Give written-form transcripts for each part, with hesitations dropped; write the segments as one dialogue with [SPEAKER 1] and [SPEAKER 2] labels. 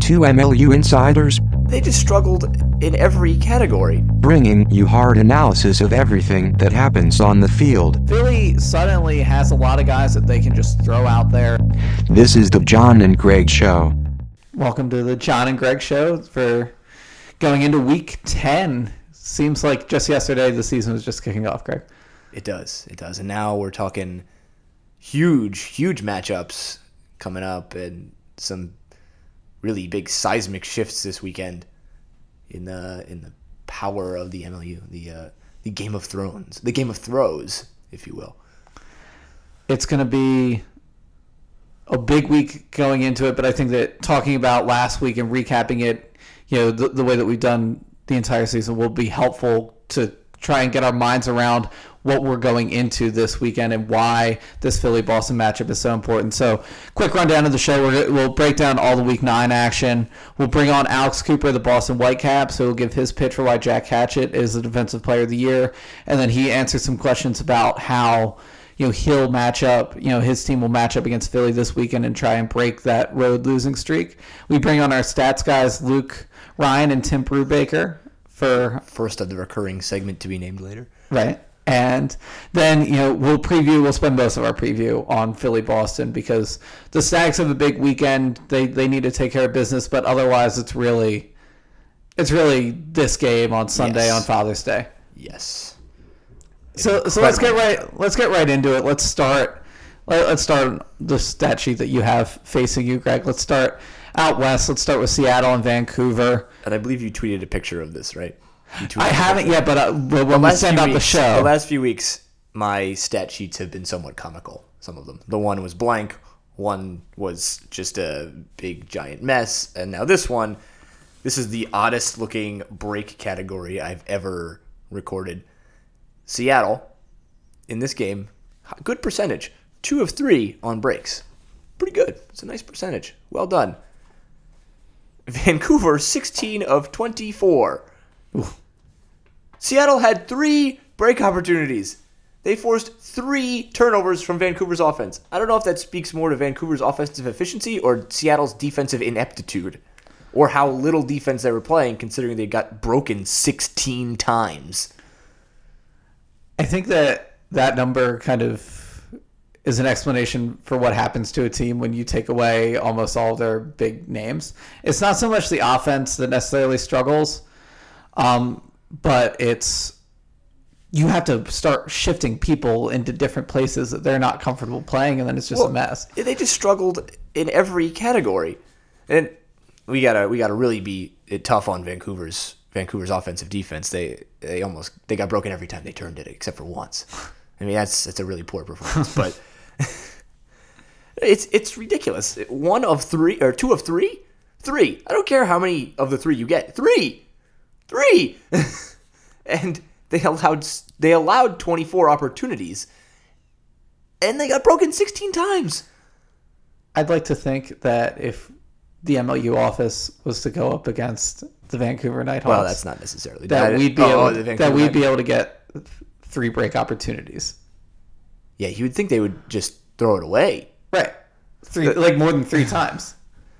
[SPEAKER 1] two MLU insiders,
[SPEAKER 2] They just struggled in every category.
[SPEAKER 1] bringing you hard analysis of everything that happens on the field.
[SPEAKER 3] Philly suddenly has a lot of guys that they can just throw out there.
[SPEAKER 1] This is the John and Greg Show.
[SPEAKER 3] Welcome to the John and Greg Show for going into week 10. Seems like just yesterday the season was just kicking off, Greg.
[SPEAKER 2] It does. And now we're talking huge matchups coming up and some really big seismic shifts this weekend in the power of the MLU, the Game of Thrones, the Game of Throws, if you will.
[SPEAKER 3] It's going to be a big week going into it, but I think that talking about last week and recapping it, the way that we've done the entire season will be helpful to try and get our minds around what we're going into this weekend and why this Philly-Boston matchup is so important. So, quick rundown of the show. We'll break down all the Week 9 action. We'll bring on Alex Cooper, the Boston Whitecaps, who will give his pitch for why Jack Hatchett is the Defensive Player of the Year. And then he answers some questions about how he'll match up, his team will match up against Philly this weekend and try and break that road losing streak. We bring on our stats guys, Luke Ryan and Tim Brubaker, for
[SPEAKER 2] first of the recurring segment to be named later.
[SPEAKER 3] Right. And then, we'll spend most of our preview on Philly-Boston because the Stags have a big weekend. They need to take care of business, but otherwise it's really this game on Sunday on Father's Day.
[SPEAKER 2] Yes.
[SPEAKER 3] So let's get right into it. Let's start the stat sheet that you have facing you, Greg. Let's start out west. Let's start with Seattle and Vancouver.
[SPEAKER 2] And I believe you tweeted a picture of this, right?
[SPEAKER 3] I haven't yet, but when we send out the show.
[SPEAKER 2] The last few weeks, my stat sheets have been somewhat comical, some of them. The one was blank, one was just a big giant mess, and now this is the oddest looking break category I've ever recorded. Seattle, in this game, good percentage. 2 of 3 on breaks. Pretty good. It's a nice percentage. Well done. Vancouver, 16 of 24.
[SPEAKER 3] Ooh.
[SPEAKER 2] Seattle had 3 break opportunities. They forced 3 turnovers from Vancouver's offense. I don't know if that speaks more to Vancouver's offensive efficiency or Seattle's defensive ineptitude, or how little defense they were playing considering they got broken 16 times.
[SPEAKER 3] I think that number kind of is an explanation for what happens to a team when you take away almost all their big names. It's not so much the offense that necessarily struggles, but it's you have to start shifting people into different places that they're not comfortable playing, and then it's just a mess.
[SPEAKER 2] They just struggled in every category, and we gotta really be tough on Vancouver's offensive defense. They got broken every time they turned it, except for once. I mean, that's a really poor performance, but it's ridiculous. 1 of 3 or 2 of 3. I don't care how many of the 3 you get. 3, and they allowed 24 opportunities, and they got broken 16 times.
[SPEAKER 3] I'd like to think that if the MLU office was to go up against the Vancouver Nighthawks,
[SPEAKER 2] well, that's not necessarily
[SPEAKER 3] that we'd be able to get 3 break opportunities.
[SPEAKER 2] Yeah, you would think they would just throw it away.
[SPEAKER 3] Right. 3, like more than 3 times.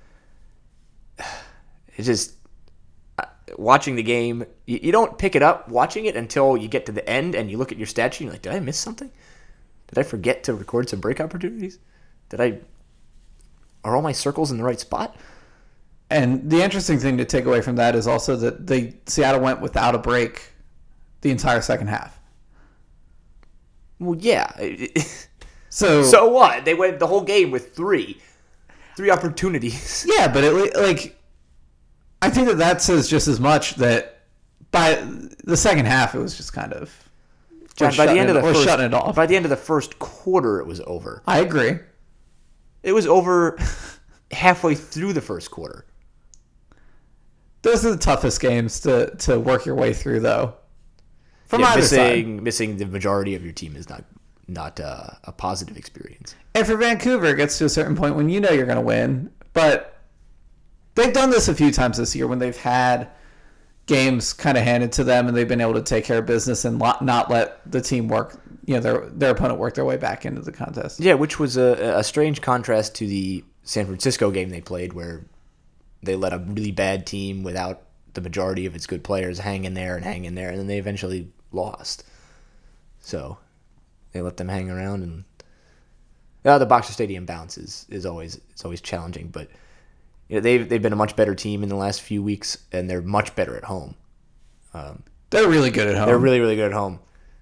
[SPEAKER 2] It's just watching the game. You don't pick it up watching it until you get to the end and you look at your stat sheet and you're like, did I miss something? Did I forget to record some break opportunities? Are all my circles in the right spot?
[SPEAKER 3] And the interesting thing to take away from that is also that Seattle went without a break the entire second half.
[SPEAKER 2] Well, yeah.
[SPEAKER 3] So
[SPEAKER 2] what? They went the whole game with 3 opportunities.
[SPEAKER 3] Yeah, but I think that says just as much that by the second half it was just kind of shutting it off.
[SPEAKER 2] By the end of the first quarter, it was over.
[SPEAKER 3] I agree.
[SPEAKER 2] It was over halfway through the first quarter.
[SPEAKER 3] Those are the toughest games to work your way through, though. From either side.
[SPEAKER 2] Missing the majority of your team is not a positive experience.
[SPEAKER 3] And for Vancouver, it gets to a certain point when you're going to win. But they've done this a few times this year when they've had games kind of handed to them and they've been able to take care of business and not let the team work, their opponent work their way back into the contest.
[SPEAKER 2] Yeah, which was a strange contrast to the San Francisco game they played where They let a really bad team without the majority of its good players hang in there, and then they eventually lost. So they let them hang around, and the Boxer Stadium bounce is always challenging. But they've been a much better team in the last few weeks, and they're much better at home.
[SPEAKER 3] They're really good at home.
[SPEAKER 2] They're really, really good at home.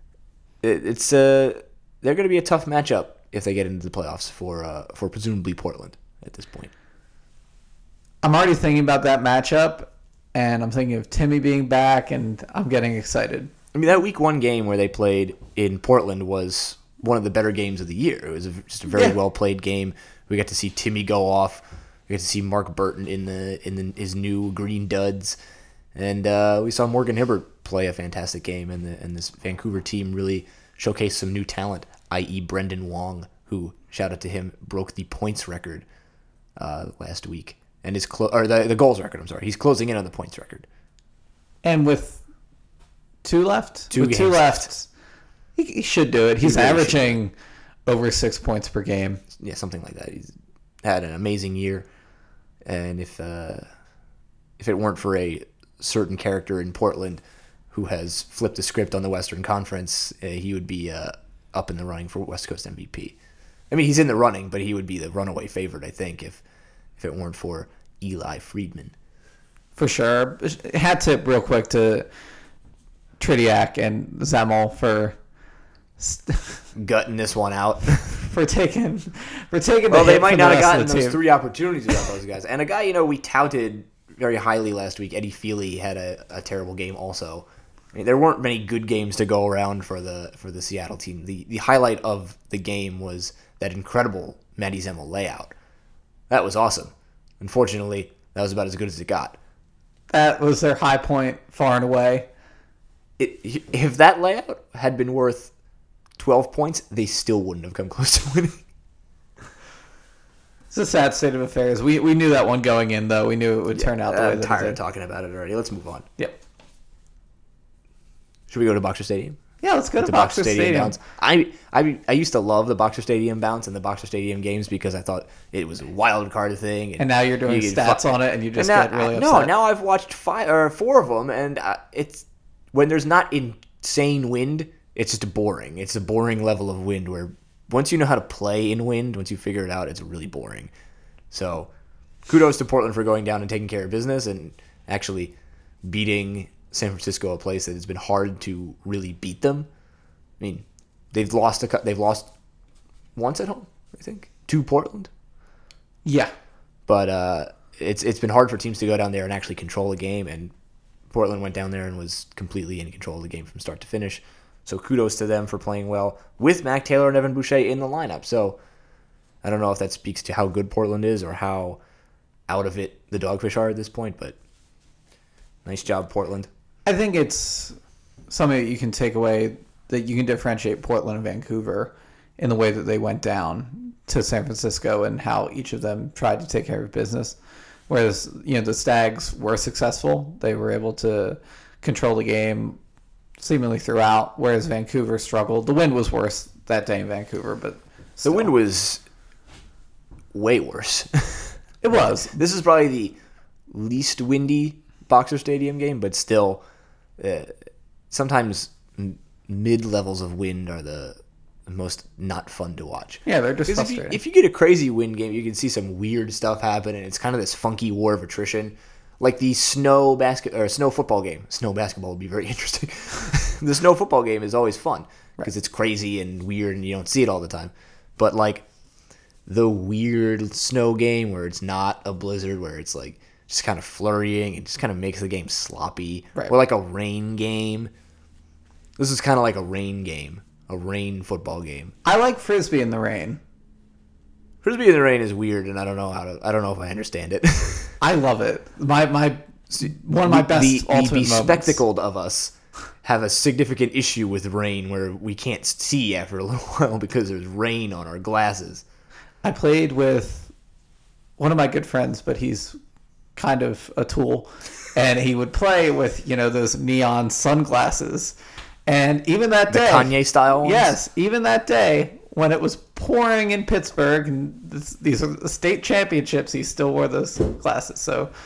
[SPEAKER 2] They're going to be a tough matchup if they get into the playoffs for presumably Portland at this point.
[SPEAKER 3] I'm already thinking about that matchup, and I'm thinking of Timmy being back, and I'm getting excited.
[SPEAKER 2] I mean, that week 1 game where they played in Portland was one of the better games of the year. It was just a very well played game. We got to see Timmy go off. We got to see Mark Burton in his new green duds, and we saw Morgan Hibbert play a fantastic game. And this Vancouver team really showcased some new talent, i.e. Brendan Wong, who, shout out to him, broke the points record last week, and the goals record. I'm sorry, he's closing in on the points record.
[SPEAKER 3] And with two
[SPEAKER 2] games
[SPEAKER 3] left. He should do it. He's averaging over 6 points per game.
[SPEAKER 2] Yeah, something like that. He's had an amazing year, and if it weren't for a certain character in Portland who has flipped the script on the Western Conference, he would be up in the running for West Coast MVP. I mean, he's in the running, but he would be the runaway favorite, I think, if it weren't for Eli Friedman.
[SPEAKER 3] For sure. Hat tip real quick to Tridiak and Zemel for
[SPEAKER 2] gutting this one out.
[SPEAKER 3] for taking
[SPEAKER 2] well, they might not have gotten those 3 opportunities without those guys. And a guy, we touted very highly last week, Eddie Feely, had a terrible game also. I mean, there weren't many good games to go around for the Seattle team. The highlight of the game was that incredible Matty Zemel layout. That was awesome. Unfortunately, that was about as good as it got.
[SPEAKER 3] That was their high point far and away.
[SPEAKER 2] If that layout had been worth 12 points, they still wouldn't have come close to winning.
[SPEAKER 3] It's a sad state of affairs. We knew that one going in, though. We knew it would turn out the way that it did.
[SPEAKER 2] I'm tired of talking about it already. Let's move on.
[SPEAKER 3] Yep.
[SPEAKER 2] Should we go to Boxer Stadium?
[SPEAKER 3] Yeah, let's go to Boxer Stadium.
[SPEAKER 2] Bounce. I used to love the Boxer Stadium bounce and the Boxer Stadium games because I thought it was a wild card thing.
[SPEAKER 3] And now you're doing stats on it, and you just get really upset.
[SPEAKER 2] No, now I've watched 4 of them, and it's when there's not insane wind, it's just boring. It's a boring level of wind where once you know how to play in wind, once you figure it out, it's really boring. So kudos to Portland for going down and taking care of business and actually beating San Francisco, a place that has been hard to really beat them. I mean, they've lost once at home, I think, to Portland.
[SPEAKER 3] Yeah,
[SPEAKER 2] but it's been hard for teams to go down there and actually control a game, and Portland went down there and was completely in control of the game from start to finish. So kudos to them for playing well with Mac Taylor and Evan Boucher in the lineup. So I don't know if that speaks to how good Portland is or how out of it the Dogfish are at this point, but nice job, Portland.
[SPEAKER 3] I think it's something that you can take away, that you can differentiate Portland and Vancouver in the way that they went down to San Francisco and how each of them tried to take care of business. Whereas, the Stags were successful. They were able to control the game seemingly throughout, whereas Vancouver struggled. The wind was worse that day in Vancouver, but still.
[SPEAKER 2] The wind was way worse.
[SPEAKER 3] It was.
[SPEAKER 2] This is probably the least windy Boxer Stadium game, but still, sometimes mid-levels of wind are the most not fun to watch.
[SPEAKER 3] Yeah, they're just frustrating.
[SPEAKER 2] If you get a crazy wind game, you can see some weird stuff happen, and it's kind of this funky war of attrition. Like the snow football game. Snow basketball would be very interesting. The snow football game is always fun because it's crazy and weird, and you don't see it all the time. But like the weird snow game where it's not a blizzard, where it's like just kind of flurrying and just kind of makes the game sloppy.
[SPEAKER 3] Right.
[SPEAKER 2] Or like a rain game. This is kind of like a rain game, a rain football game.
[SPEAKER 3] I like Frisbee in the rain.
[SPEAKER 2] Frisbee in the rain is weird, and I don't know if I understand it.
[SPEAKER 3] I love it. One of my best ultimate
[SPEAKER 2] the
[SPEAKER 3] moments.
[SPEAKER 2] spectacled of us have a significant issue with rain where we can't see after a little while because there's rain on our glasses.
[SPEAKER 3] I played with one of my good friends, but he's kind of a tool, and he would play with those neon sunglasses. And even that day,
[SPEAKER 2] the Kanye style ones?
[SPEAKER 3] Yes, even that day when it was pouring in Pittsburgh and these are the state championships, he still wore those glasses. So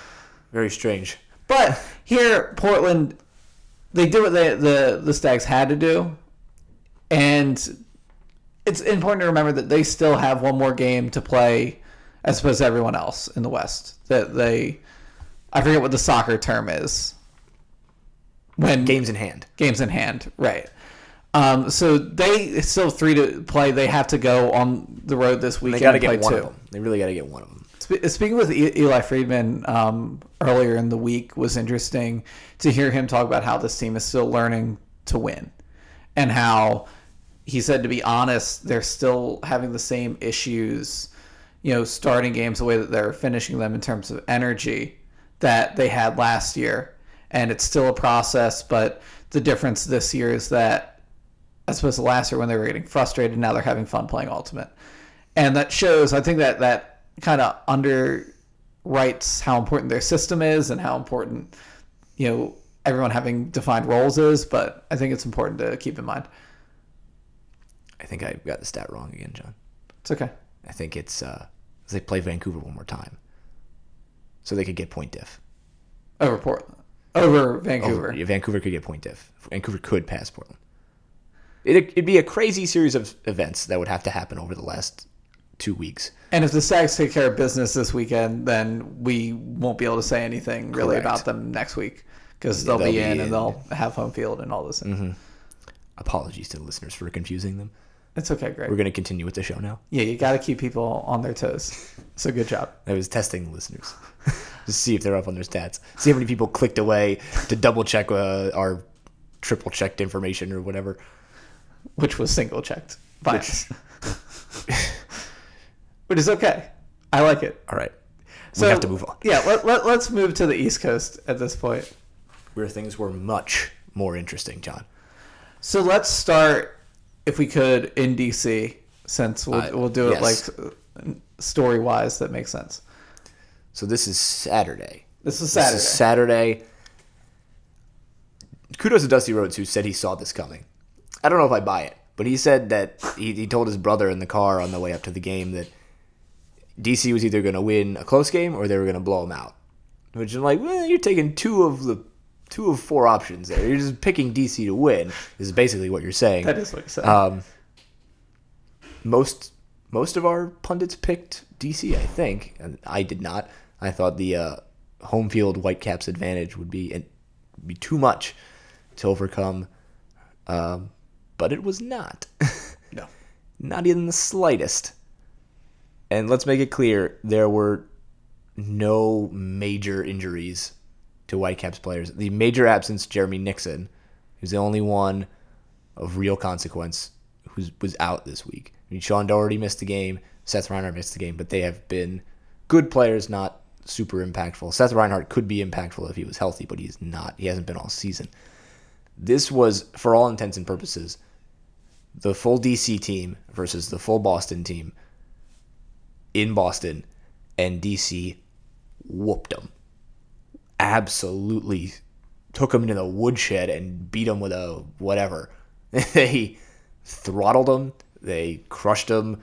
[SPEAKER 2] Very strange.
[SPEAKER 3] But here, Portland, they did what the Stags had to do, and it's important to remember that they still have one more game to play as opposed to everyone else in the West. I forget what the soccer term is. When
[SPEAKER 2] Games in hand.
[SPEAKER 3] Games in hand, right. So they still 3 to play. They have to go on the road this weekend.
[SPEAKER 2] They got to
[SPEAKER 3] and
[SPEAKER 2] get
[SPEAKER 3] play
[SPEAKER 2] one
[SPEAKER 3] 2.
[SPEAKER 2] of them. They really got to get one of them.
[SPEAKER 3] Speaking with Eli Friedman earlier in the week was interesting to hear him talk about how this team is still learning to win, and how he said, to be honest, they're still having the same issues, starting games the way that they're finishing them in terms of energy that they had last year. And it's still a process, but the difference this year is that, as opposed to last year when they were getting frustrated, now they're having fun playing Ultimate. And that shows, I think that kind of underwrites how important their system is and how important, everyone having defined roles is. But I think it's important to keep in mind.
[SPEAKER 2] I think I got the stat wrong again, John.
[SPEAKER 3] It's okay.
[SPEAKER 2] I think it's they play Vancouver one more time, so they could get point diff.
[SPEAKER 3] Over Vancouver.
[SPEAKER 2] Yeah, Vancouver could get point diff. Vancouver could pass Portland. It'd be a crazy series of events that would have to happen over the last 2 weeks.
[SPEAKER 3] And if the Stags take care of business this weekend, then we won't be able to say anything really
[SPEAKER 2] Correct.
[SPEAKER 3] about them next week, because they'll be in and they'll have home field and all this.
[SPEAKER 2] Mm-hmm. Apologies to the listeners for confusing them.
[SPEAKER 3] It's okay, Greg.
[SPEAKER 2] We're going to continue with the show now.
[SPEAKER 3] Yeah, you got to keep people on their toes. So good job.
[SPEAKER 2] I was testing the listeners to see if they're up on their stats. See how many people clicked away to double check our triple checked information or whatever.
[SPEAKER 3] Which was single checked by us. Which is okay. I like it.
[SPEAKER 2] All right. We have to move on.
[SPEAKER 3] Yeah, let's move to the East Coast at this point.
[SPEAKER 2] Where things were much more interesting, John.
[SPEAKER 3] So let's start, if we could, in DC, since we'll do it
[SPEAKER 2] yes.
[SPEAKER 3] like story-wise that makes sense.
[SPEAKER 2] So this is Saturday.
[SPEAKER 3] This is Saturday.
[SPEAKER 2] Saturday. Kudos to Dusty Rhodes, who said he saw this coming. I don't know if I buy it, but he said that he told his brother in the car on the way up to the game that DC was either going to win a close game or they were going to blow them out. Which I'm like, well, you're taking two of four options there. You're just picking DC to win. Is basically what you're saying.
[SPEAKER 3] That is what you're saying.
[SPEAKER 2] Most of our pundits picked DC, I think, and I did not. I thought the home field Whitecaps advantage would be too much to overcome, but it was not.
[SPEAKER 3] No,
[SPEAKER 2] not even the slightest. And let's make it clear, there were no major injuries to Whitecaps players. The major absence, Jeremy Nixon, who's the only one of real consequence who was out this week. I mean, Sean Doherty missed the game. Seth Reinhardt missed the game, but they have been good players, not super impactful. Seth Reinhardt could be impactful if he was healthy, but he's not. He hasn't been all season. This was, for all intents and purposes, the full DC team versus the full Boston team in Boston, and DC whooped them. Absolutely took them into the woodshed and beat them with a whatever. They throttled them. They crushed them.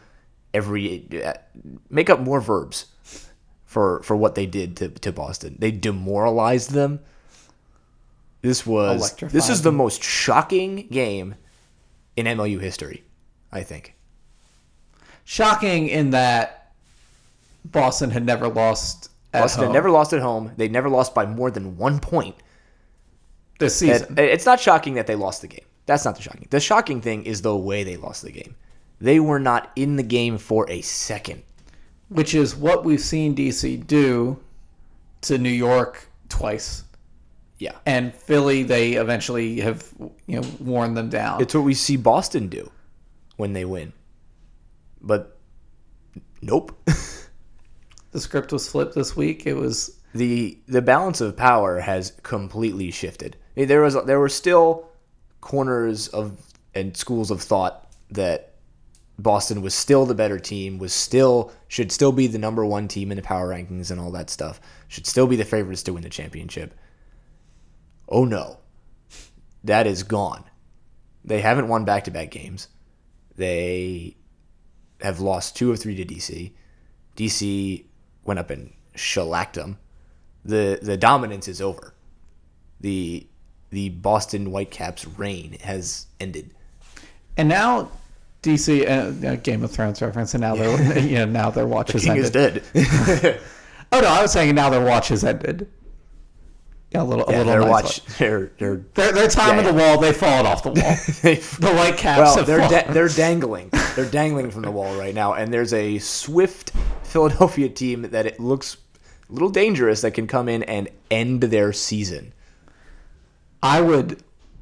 [SPEAKER 2] Make up more verbs for what they did to Boston. They demoralized them. This is the most shocking game in MLU history, I think.
[SPEAKER 3] Shocking in that Boston had never lost at
[SPEAKER 2] Boston
[SPEAKER 3] home
[SPEAKER 2] had never lost at home. They'd never lost by more than 1 point
[SPEAKER 3] this season.
[SPEAKER 2] It's not shocking that they lost the game. That's not the shocking. The shocking thing is the way they lost the game. They were not in the game for a second.
[SPEAKER 3] Which is what we've seen DC do to New York twice.
[SPEAKER 2] Yeah.
[SPEAKER 3] And Philly, they eventually have worn them down.
[SPEAKER 2] It's what we see Boston do when they win. But nope.
[SPEAKER 3] The script was flipped this week. It was
[SPEAKER 2] the balance of power has completely shifted. I mean, there were still corners of and schools of thought that Boston was still the better team, should still be the number one team in the power rankings and all that stuff, should still be the favorites to win the championship. Oh no, that is gone. They haven't won back-to-back games. They have lost 2 of 3 to DC. DC went up and shellacked them. the dominance is over. The Boston Whitecaps' reign has ended.
[SPEAKER 3] And now DC Game of Thrones reference, and now they're now their watch has
[SPEAKER 2] King
[SPEAKER 3] ended.
[SPEAKER 2] is dead.
[SPEAKER 3] Oh no, I was saying now their watch has ended. Yeah, a little
[SPEAKER 2] their
[SPEAKER 3] nice
[SPEAKER 2] watch.
[SPEAKER 3] one.
[SPEAKER 2] Their
[SPEAKER 3] time of the wall. They've fallen off the wall. The Whitecaps.
[SPEAKER 2] Well,
[SPEAKER 3] have fallen.
[SPEAKER 2] they're dangling. They're dangling from the wall right now, and there's a swift Philadelphia team that it looks a little dangerous that can come in and end their season.
[SPEAKER 3] I would.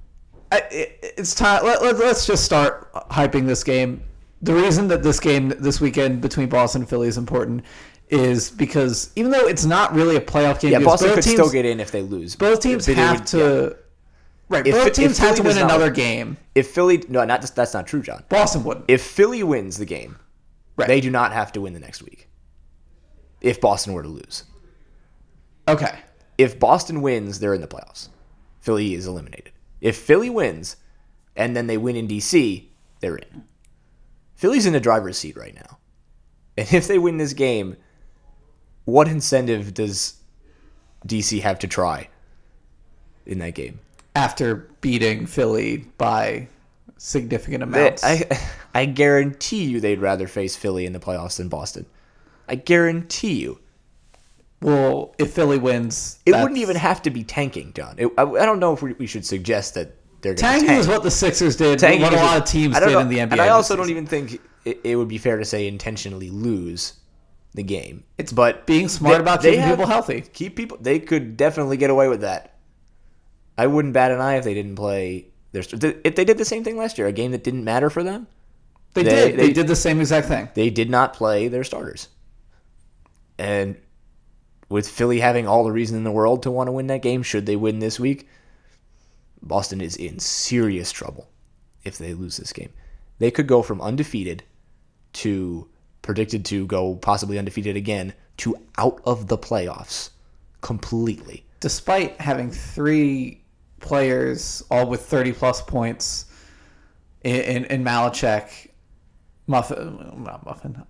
[SPEAKER 3] It's time. Let's just start hyping this game. The reason that this game this weekend between Boston and Philly is important is because even though it's not really a playoff game,
[SPEAKER 2] Yeah,
[SPEAKER 3] because
[SPEAKER 2] Boston could still get in if they lose.
[SPEAKER 3] Both teams have to. Right, both teams have to win another game.
[SPEAKER 2] If Philly, that's not true, John.
[SPEAKER 3] Boston wouldn't.
[SPEAKER 2] If Philly wins the game,
[SPEAKER 3] Right.
[SPEAKER 2] they do not have to win the next week. If Boston were to lose,
[SPEAKER 3] Okay.
[SPEAKER 2] if Boston wins, they're in the playoffs. Philly is eliminated. If Philly wins, and then they win in DC, they're in. Philly's in the driver's seat right now, and if they win this game, what incentive does DC have to try in that game?
[SPEAKER 3] After beating Philly by significant amounts.
[SPEAKER 2] I guarantee you they'd rather face Philly in the playoffs than Boston. I guarantee you.
[SPEAKER 3] Well, if Philly wins,
[SPEAKER 2] It wouldn't even have to be tanking, John. I don't know if we should suggest that they're going to tank.
[SPEAKER 3] tanking is what the Sixers did.
[SPEAKER 2] Tanking
[SPEAKER 3] what a
[SPEAKER 2] is
[SPEAKER 3] lot of teams did in the NBA.
[SPEAKER 2] And I also
[SPEAKER 3] this
[SPEAKER 2] don't
[SPEAKER 3] season.
[SPEAKER 2] even think it would be fair to say intentionally lose the game.
[SPEAKER 3] It's
[SPEAKER 2] but
[SPEAKER 3] being smart about keeping people healthy.
[SPEAKER 2] They could definitely get away with that. I wouldn't bat an eye if they didn't play if they did the same thing last year, a game that didn't matter for them.
[SPEAKER 3] They did. They did the same exact thing.
[SPEAKER 2] They did not play their starters. And with Philly having all the reason in the world to want to win that game, should they win this week, Boston is in serious trouble if they lose this game. They could go from undefeated to predicted to go possibly undefeated again to out of the playoffs completely.
[SPEAKER 3] Despite having 3 players all with 30-plus points in Malachek, Muffin.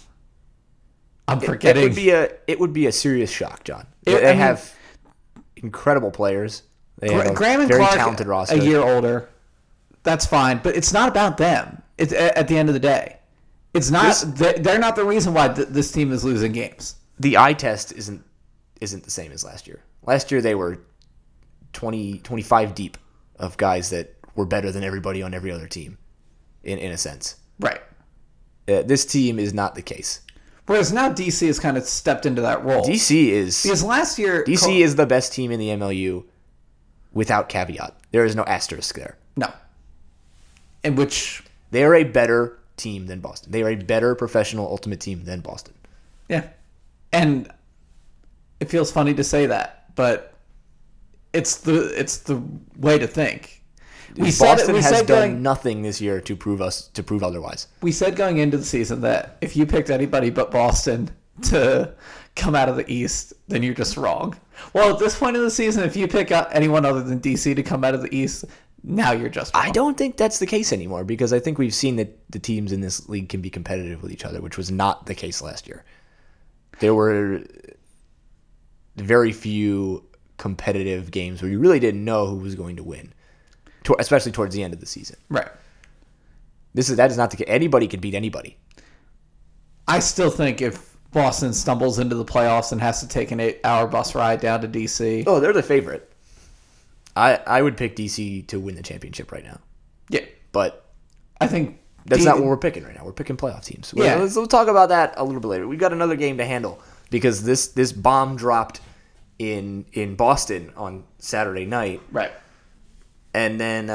[SPEAKER 3] I'm forgetting.
[SPEAKER 2] It would be a serious shock, John. They have incredible players. They have
[SPEAKER 3] Graham
[SPEAKER 2] a
[SPEAKER 3] and
[SPEAKER 2] very
[SPEAKER 3] Clark,
[SPEAKER 2] talented roster.
[SPEAKER 3] a year older. That's fine, but it's not about them. It's at the end of the day. It's not. They're not the reason why this team is losing games.
[SPEAKER 2] The eye test isn't the same as last year. Last year they were 25 deep of guys that were better than everybody on every other team, in a sense.
[SPEAKER 3] Right.
[SPEAKER 2] This team is not the case.
[SPEAKER 3] Whereas now DC has kind of stepped into that role.
[SPEAKER 2] DC is
[SPEAKER 3] Because last year...
[SPEAKER 2] is the best team in the MLU without caveat. There is no asterisk there.
[SPEAKER 3] No. In which...
[SPEAKER 2] They are a better team than Boston. They are a better professional ultimate team than Boston.
[SPEAKER 3] Yeah. And it feels funny to say that, but it's the way to think.
[SPEAKER 2] Boston has done nothing this year to prove otherwise.
[SPEAKER 3] We said going into the season that if you picked anybody but Boston to come out of the East, then you're just wrong. Well, at this point in the season, if you pick anyone other than DC to come out of the East, now you're just wrong.
[SPEAKER 2] I don't think that's the case anymore because I think we've seen that the teams in this league can be competitive with each other, which was not the case last year. There were very few competitive games where you really didn't know who was going to win, especially towards the end of the season.
[SPEAKER 3] Right.
[SPEAKER 2] That is not the case. Anybody can beat anybody.
[SPEAKER 3] I still think if Boston stumbles into the playoffs and has to take an 8-hour bus ride down to DC.
[SPEAKER 2] Oh, they're the favorite. I would pick DC to win the championship right now.
[SPEAKER 3] Yeah.
[SPEAKER 2] But
[SPEAKER 3] I think
[SPEAKER 2] that's not what we're picking right now. We're picking playoff teams.
[SPEAKER 3] Yeah.
[SPEAKER 2] Let's talk about that a little bit later. We've got another game to handle because this bomb dropped in Boston on Saturday night.
[SPEAKER 3] Right.
[SPEAKER 2] And then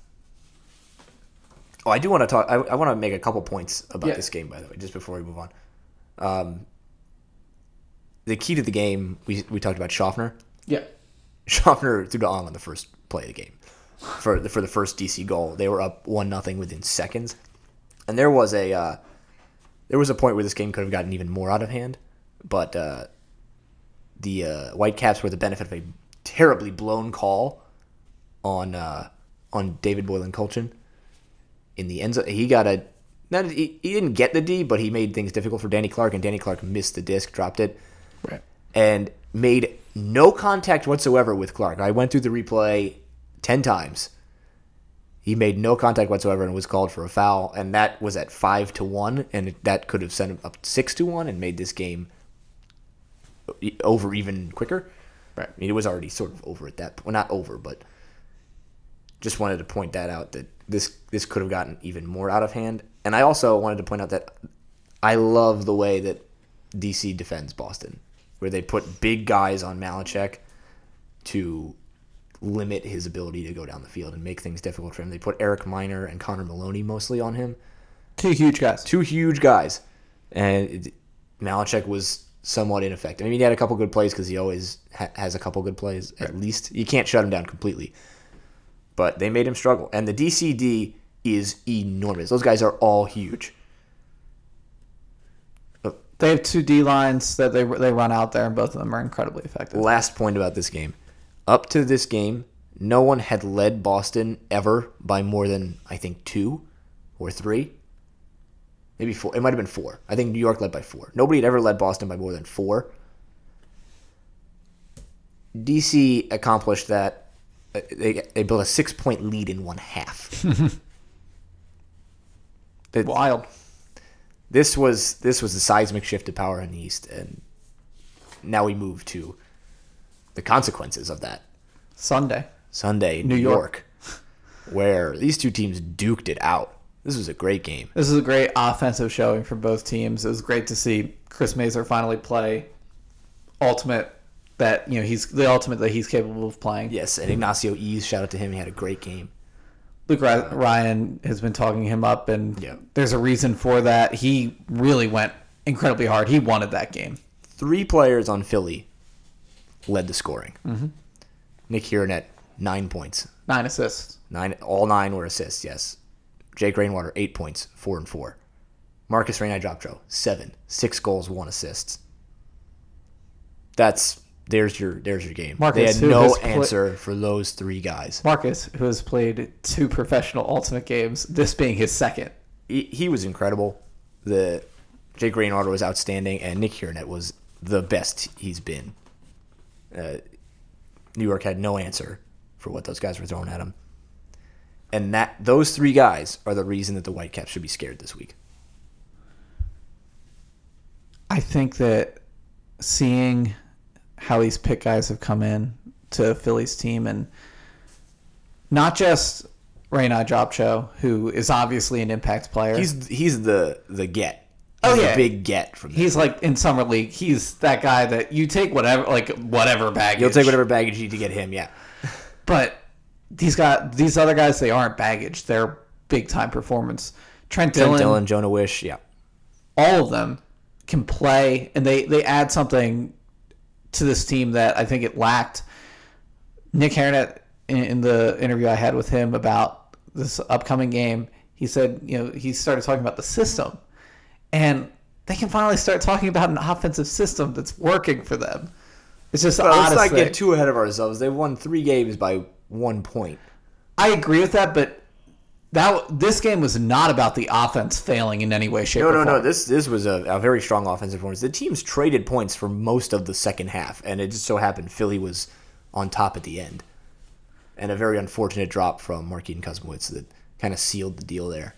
[SPEAKER 2] I do want to talk. I want to make a couple points about this game, by the way, just before we move on. The key to the game, we talked about Schaffner.
[SPEAKER 3] Yeah.
[SPEAKER 2] Schaffner threw the on the first play of the game for the first DC goal. They were up 1-0 within seconds, and there was a point where this game could have gotten even more out of hand, but the Whitecaps were the benefit of a terribly blown call on David Boylan Colchin in the end zone. He didn't get the D, but he made things difficult for Danny Clark, and Danny Clark missed the disc, dropped it,
[SPEAKER 3] Right.
[SPEAKER 2] and made no contact whatsoever with Clark. I went through the replay 10 times. He made no contact whatsoever and was called for a foul, and that was at 5-1, and that could have sent him up 6-1 and made this game over even quicker.
[SPEAKER 3] Right.
[SPEAKER 2] I mean, it was already sort of over at that point. Well, not over, but just wanted to point that out, that this could have gotten even more out of hand. And I also wanted to point out that I love the way that DC defends Boston, where they put big guys on Malachek to limit his ability to go down the field and make things difficult for him. They put Eric Miner and Connor Maloney mostly on him.
[SPEAKER 3] Two huge guys. And Malachek was somewhat ineffective. I mean, he had a couple good plays because he always has a couple good plays at least. You can't shut him down completely. But they made him struggle. And the DCD is enormous. Those guys are all huge. They have two D lines that they run out there, and both of them are incredibly effective.
[SPEAKER 2] Last point about this game. Up to this game, no one had led Boston ever by more than, I think, 2 or 3. Maybe 4. It might have been 4. I think New York led by 4. Nobody had ever led Boston by more than 4. DC accomplished that. They built a 6-point lead in one half.
[SPEAKER 3] Wild.
[SPEAKER 2] This was a seismic shift of power in the East, and now we move to the consequences of that.
[SPEAKER 3] Sunday,
[SPEAKER 2] New York, where these two teams duked it out. This was a great game.
[SPEAKER 3] This is a great offensive showing for both teams. It was great to see Chris Mazur finally play ultimate that he's the ultimate that he's capable of playing.
[SPEAKER 2] Yes, and Ignacio Ease, shout out to him. He had a great game.
[SPEAKER 3] Luke Ryan has been talking him up, and there's a reason for that. He really went incredibly hard. He wanted that game. 3
[SPEAKER 2] players on Philly led the scoring.
[SPEAKER 3] Mm-hmm.
[SPEAKER 2] Nick Hiernet, 9 points.
[SPEAKER 3] 9 assists.
[SPEAKER 2] All 9 were assists, yes. Jake Rainwater, 8 points, 4 and 4. Marcus Reyna-Jopcho, 7. 6 goals, 1 assist. There's your game.
[SPEAKER 3] Marcus,
[SPEAKER 2] they had no answer for those 3 guys.
[SPEAKER 3] Marcus, who has played 2 professional Ultimate games, this being his second.
[SPEAKER 2] He was incredible. Jake Rainwater was outstanding, and Nick Hiernet was the best he's been. New York had no answer for what those guys were throwing at him. And those 3 guys are the reason that the Whitecaps should be scared this week.
[SPEAKER 3] I think that seeing how these pick guys have come in to Philly's team, and not just Reyna-Jopcho, who is obviously an impact player.
[SPEAKER 2] He's the get.
[SPEAKER 3] He's
[SPEAKER 2] the big get from
[SPEAKER 3] He's like in summer league. He's that guy that you take whatever baggage.
[SPEAKER 2] You'll take whatever baggage you need to get him, yeah.
[SPEAKER 3] But these other guys, they aren't baggage. They're big time performance. Trent Dillon,
[SPEAKER 2] Jonah Wish, yeah.
[SPEAKER 3] All of them can play, and they add something to this team that I think it lacked. Nick Hiernet, in the interview I had with him about this upcoming game, he said, he started talking about the system, and they can finally start talking about an offensive system that's working for them. It's just
[SPEAKER 2] let's not get too ahead of ourselves. They've won 3 games by 1 point.
[SPEAKER 3] I agree with that, but this game was not about the offense failing in any way, shape, or form.
[SPEAKER 2] No. This was a very strong offensive performance. The teams traded points for most of the second half, and it just so happened Philly was on top at the end. And a very unfortunate drop from Markine Kuzmowicz that kind of sealed the deal there.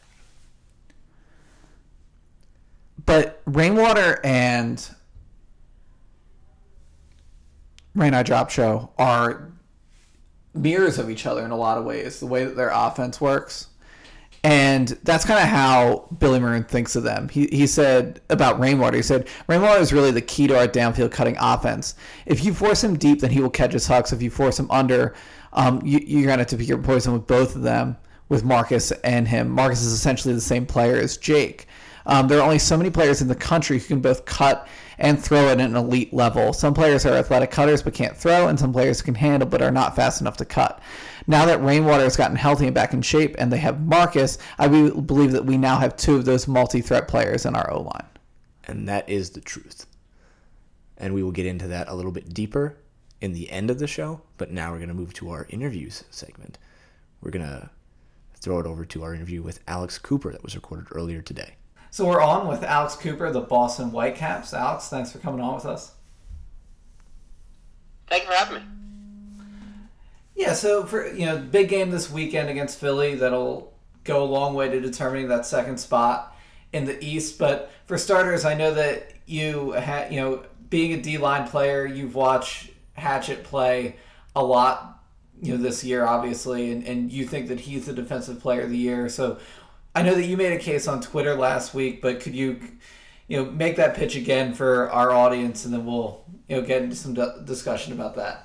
[SPEAKER 3] But Rainwater and Reyna-Jopcho are mirrors of each other in a lot of ways, the way that their offense works. And that's kind of how Billy Maroon thinks of them. He said about Rainwater, Rainwater is really the key to our downfield cutting offense. If you force him deep, then he will catch his hucks. If you force him under, you're going to have to pick your poison with both of them, with Marcus and him. Marcus is essentially the same player as Jake. There are only so many players in the country who can both cut and throw at an elite level. Some players are athletic cutters but can't throw, and some players can handle but are not fast enough to cut. Now that Rainwater has gotten healthy and back in shape, and they have Marcus, I believe that we now have 2 of those multi-threat players in our O-line.
[SPEAKER 2] And that is the truth. And we will get into that a little bit deeper in the end of the show, but now we're going to move to our interviews segment. We're going to throw it over to our interview with Alex Cooper that was recorded earlier today.
[SPEAKER 3] So we're on with Alex Cooper, the Boston Whitecaps. Alex, thanks for coming on with us.
[SPEAKER 4] Thank you for having me.
[SPEAKER 3] Yeah, so for big game this weekend against Philly, that'll go a long way to determining that second spot in the East. But for starters, I know that you being a D-line player, you've watched Hatchett play a lot, this year, obviously, and you think that he's the defensive player of the year. So I know that you made a case on Twitter last week, but could you, make that pitch again for our audience, and then we'll, get into some discussion about that.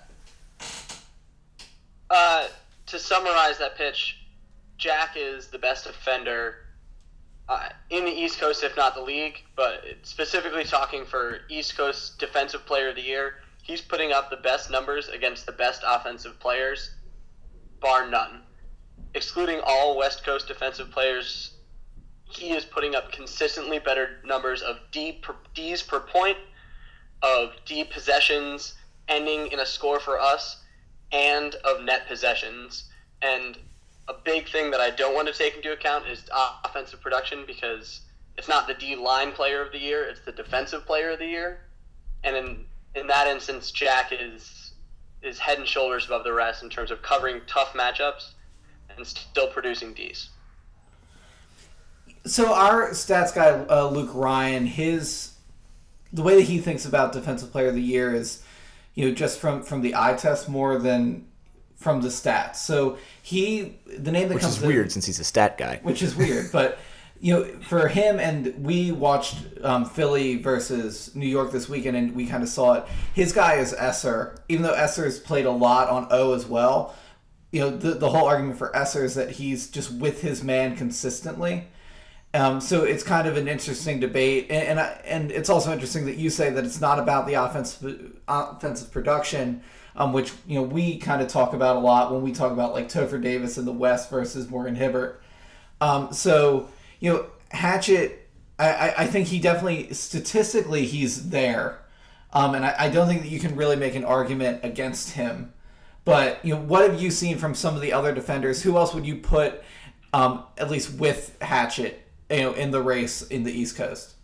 [SPEAKER 4] To summarize that pitch, Jack is the best defender in the East Coast, if not the league, but specifically talking for East Coast Defensive Player of the Year, he's putting up the best numbers against the best offensive players, bar none. Excluding all West Coast defensive players, he is putting up consistently better numbers of Ds per point, of D possessions ending in a score for us, and of net possessions. And a big thing that I don't want to take into account is offensive production, because it's not the D-line player of the year, it's the defensive player of the year. And in that instance, Jack is head and shoulders above the rest in terms of covering tough matchups and still producing Ds.
[SPEAKER 3] So our stats guy, Luke Ryan, the way that he thinks about defensive player of the year is just from the eye test more than from the stats. So the name that comes
[SPEAKER 2] which is weird since he's a stat guy.
[SPEAKER 3] Which is weird, but for him, and we watched Philly versus New York this weekend, and we kind of saw it. His guy is Esser, even though Esser's played a lot on O as well. The whole argument for Esser is that he's just with his man consistently. So it's kind of an interesting debate, and it's also interesting that you say that it's not about the offensive production, which we kind of talk about a lot when we talk about like Topher Davis in the West versus Morgan Hibbert. So Hatchett, I think he definitely statistically he's there, and I don't think that you can really make an argument against him. But what have you seen from some of the other defenders? Who else would you put at least with Hatchett? In the race in the East Coast?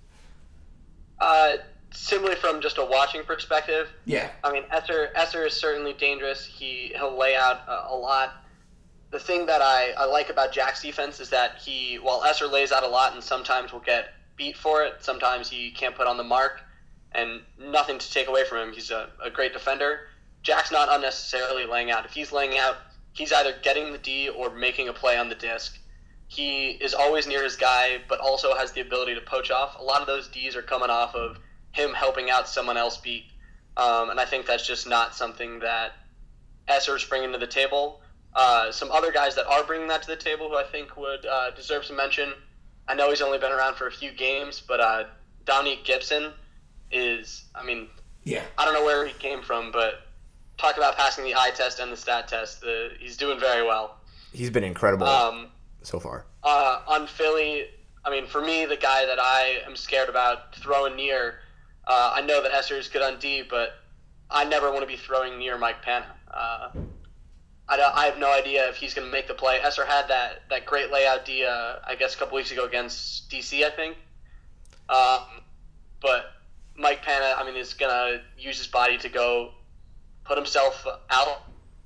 [SPEAKER 4] Simply from just a watching perspective,
[SPEAKER 3] yeah.
[SPEAKER 4] I mean, Esser is certainly dangerous. He'll lay out a lot. The thing that I like about Jack's defense is that while Esser lays out a lot and sometimes will get beat for it, sometimes he can't put on the mark, and nothing to take away from him. He's a great defender. Jack's not unnecessarily laying out. If he's laying out, he's either getting the D or making a play on the disc. He is always near his guy, but also has the ability to poach off. A lot of those Ds are coming off of him helping out someone else beat. And I think that's just not something that Esser's bringing to the table. Some other guys that are bringing that to the table who I think would deserve some mention. I know he's only been around for a few games, but Dominique Gibson is, I don't know where he came from, but talk about passing the eye test and the stat test. He's doing very well.
[SPEAKER 2] He's been incredible. So far.
[SPEAKER 4] On Philly, for me, the guy that I am scared about throwing near, I know that Esser is good on D, but I never want to be throwing near Mike Panna. I have no idea if he's going to make the play. Esser had that great layout D, I guess, a couple weeks ago against DC, I think. But Mike Panna, is going to use his body to go put himself out.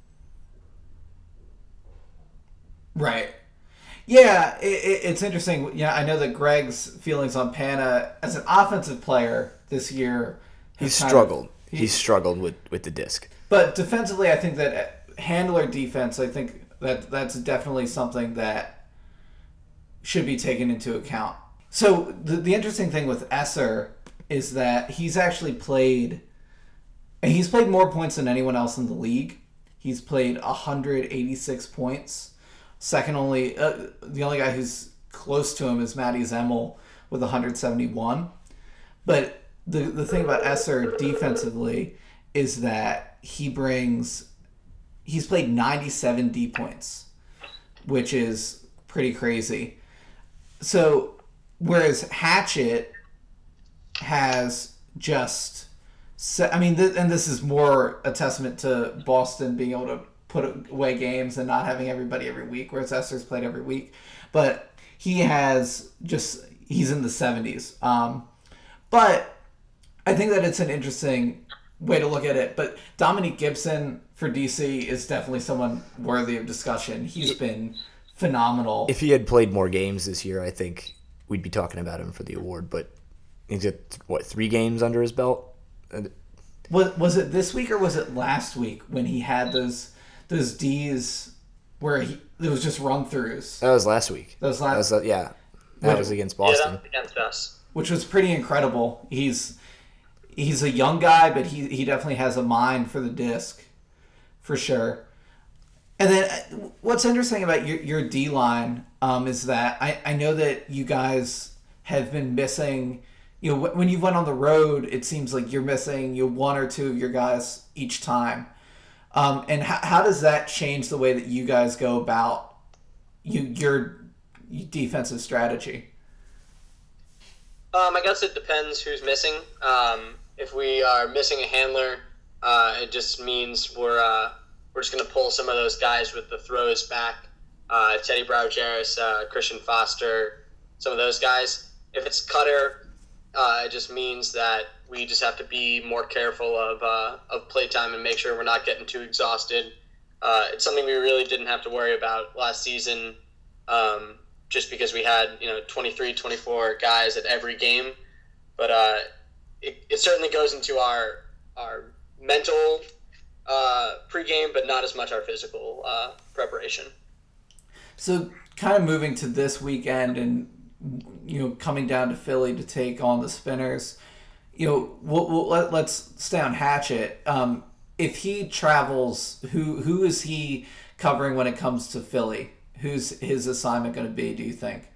[SPEAKER 3] Right. Yeah, it's interesting. Yeah, I know that Greg's feelings on Panna as an offensive player this year.
[SPEAKER 2] He's struggled. He's struggled with the disc.
[SPEAKER 3] But defensively, I think that handler defense, I think that's definitely something that should be taken into account. So the interesting thing with Esser is that he's played more points than anyone else in the league. He's played 186 points. Second only, the only guy who's close to him is Matty Zemmel with 171. But the thing about Esser defensively is that he's played 97 D points, which is pretty crazy. So whereas Hatchett has just, and this is more a testament to Boston being able to put away games and not having everybody every week, whereas Esser's played every week. But he's in the 70s. But I think that it's an interesting way to look at it. But Dominique Gibson for DC is definitely someone worthy of discussion. He's been phenomenal.
[SPEAKER 2] If he had played more games this year, I think we'd be talking about him for the award. But he's got, 3 games under his belt?
[SPEAKER 3] Was it this week or was it last week when he had those Ds where it was just run-throughs?
[SPEAKER 2] That was last week.
[SPEAKER 3] That was last.
[SPEAKER 2] That was against
[SPEAKER 4] Yeah,
[SPEAKER 2] Boston.
[SPEAKER 4] that was against us.
[SPEAKER 3] Which was pretty incredible. He's a young guy, but he definitely has a mind for the disc, for sure. And then what's interesting about your D line is that I know that you guys have been missing. When you went on the road, it seems like you're missing one or two of your guys each time. And how does that change the way that you guys go about your defensive strategy?
[SPEAKER 4] I guess it depends who's missing. If we are missing a handler, it just means we're just going to pull some of those guys with the throws back. Teddy Braujaris, Christian Foster, some of those guys. If it's Cutter, it just means that we just have to be more careful of playtime and make sure we're not getting too exhausted. It's something we really didn't have to worry about last season, just because we had 23, 24 guys at every game. But it certainly goes into our mental pregame, but not as much our physical preparation.
[SPEAKER 3] So kind of moving to this weekend and coming down to Philly to take on the Spinners, let's stay on Hatchet. If he travels, who is he covering when it comes to Philly? Who's his assignment going to be, do you think?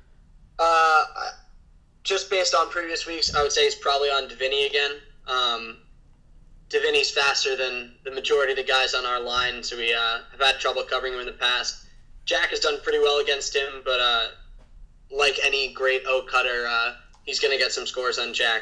[SPEAKER 4] Just based on previous weeks, I would say he's probably on Davini again. Davini's faster than the majority of the guys on our line, so we have had trouble covering him in the past. Jack has done pretty well against him, but like any great O cutter, he's going to get some scores on Jack.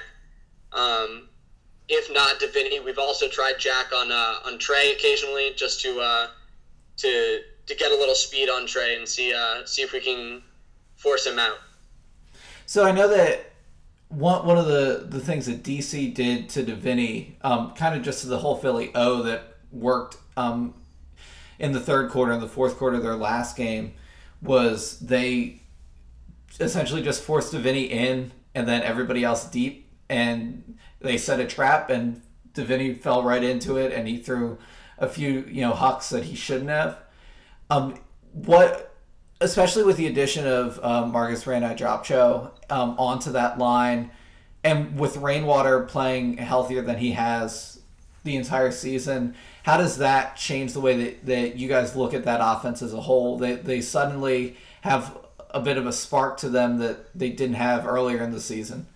[SPEAKER 4] If not Davini, we've also tried Jack on Trey occasionally, just to get a little speed on Trey and see if we can force him out.
[SPEAKER 3] So I know that one of the things that DC did to Davini, kind of just to the whole Philly O that worked in the third quarter and the fourth quarter of their last game, was they essentially just forced Davini in and then everybody else deep, and they set a trap and Davini fell right into it and he threw a few hucks that he shouldn't have. Especially with the addition of Marcus Reyna-Dropcho onto that line, and with Rainwater playing healthier than he has the entire season, how does that change the way that you guys look at that offense as a whole? They suddenly have a bit of a spark to them that they didn't have earlier in the season.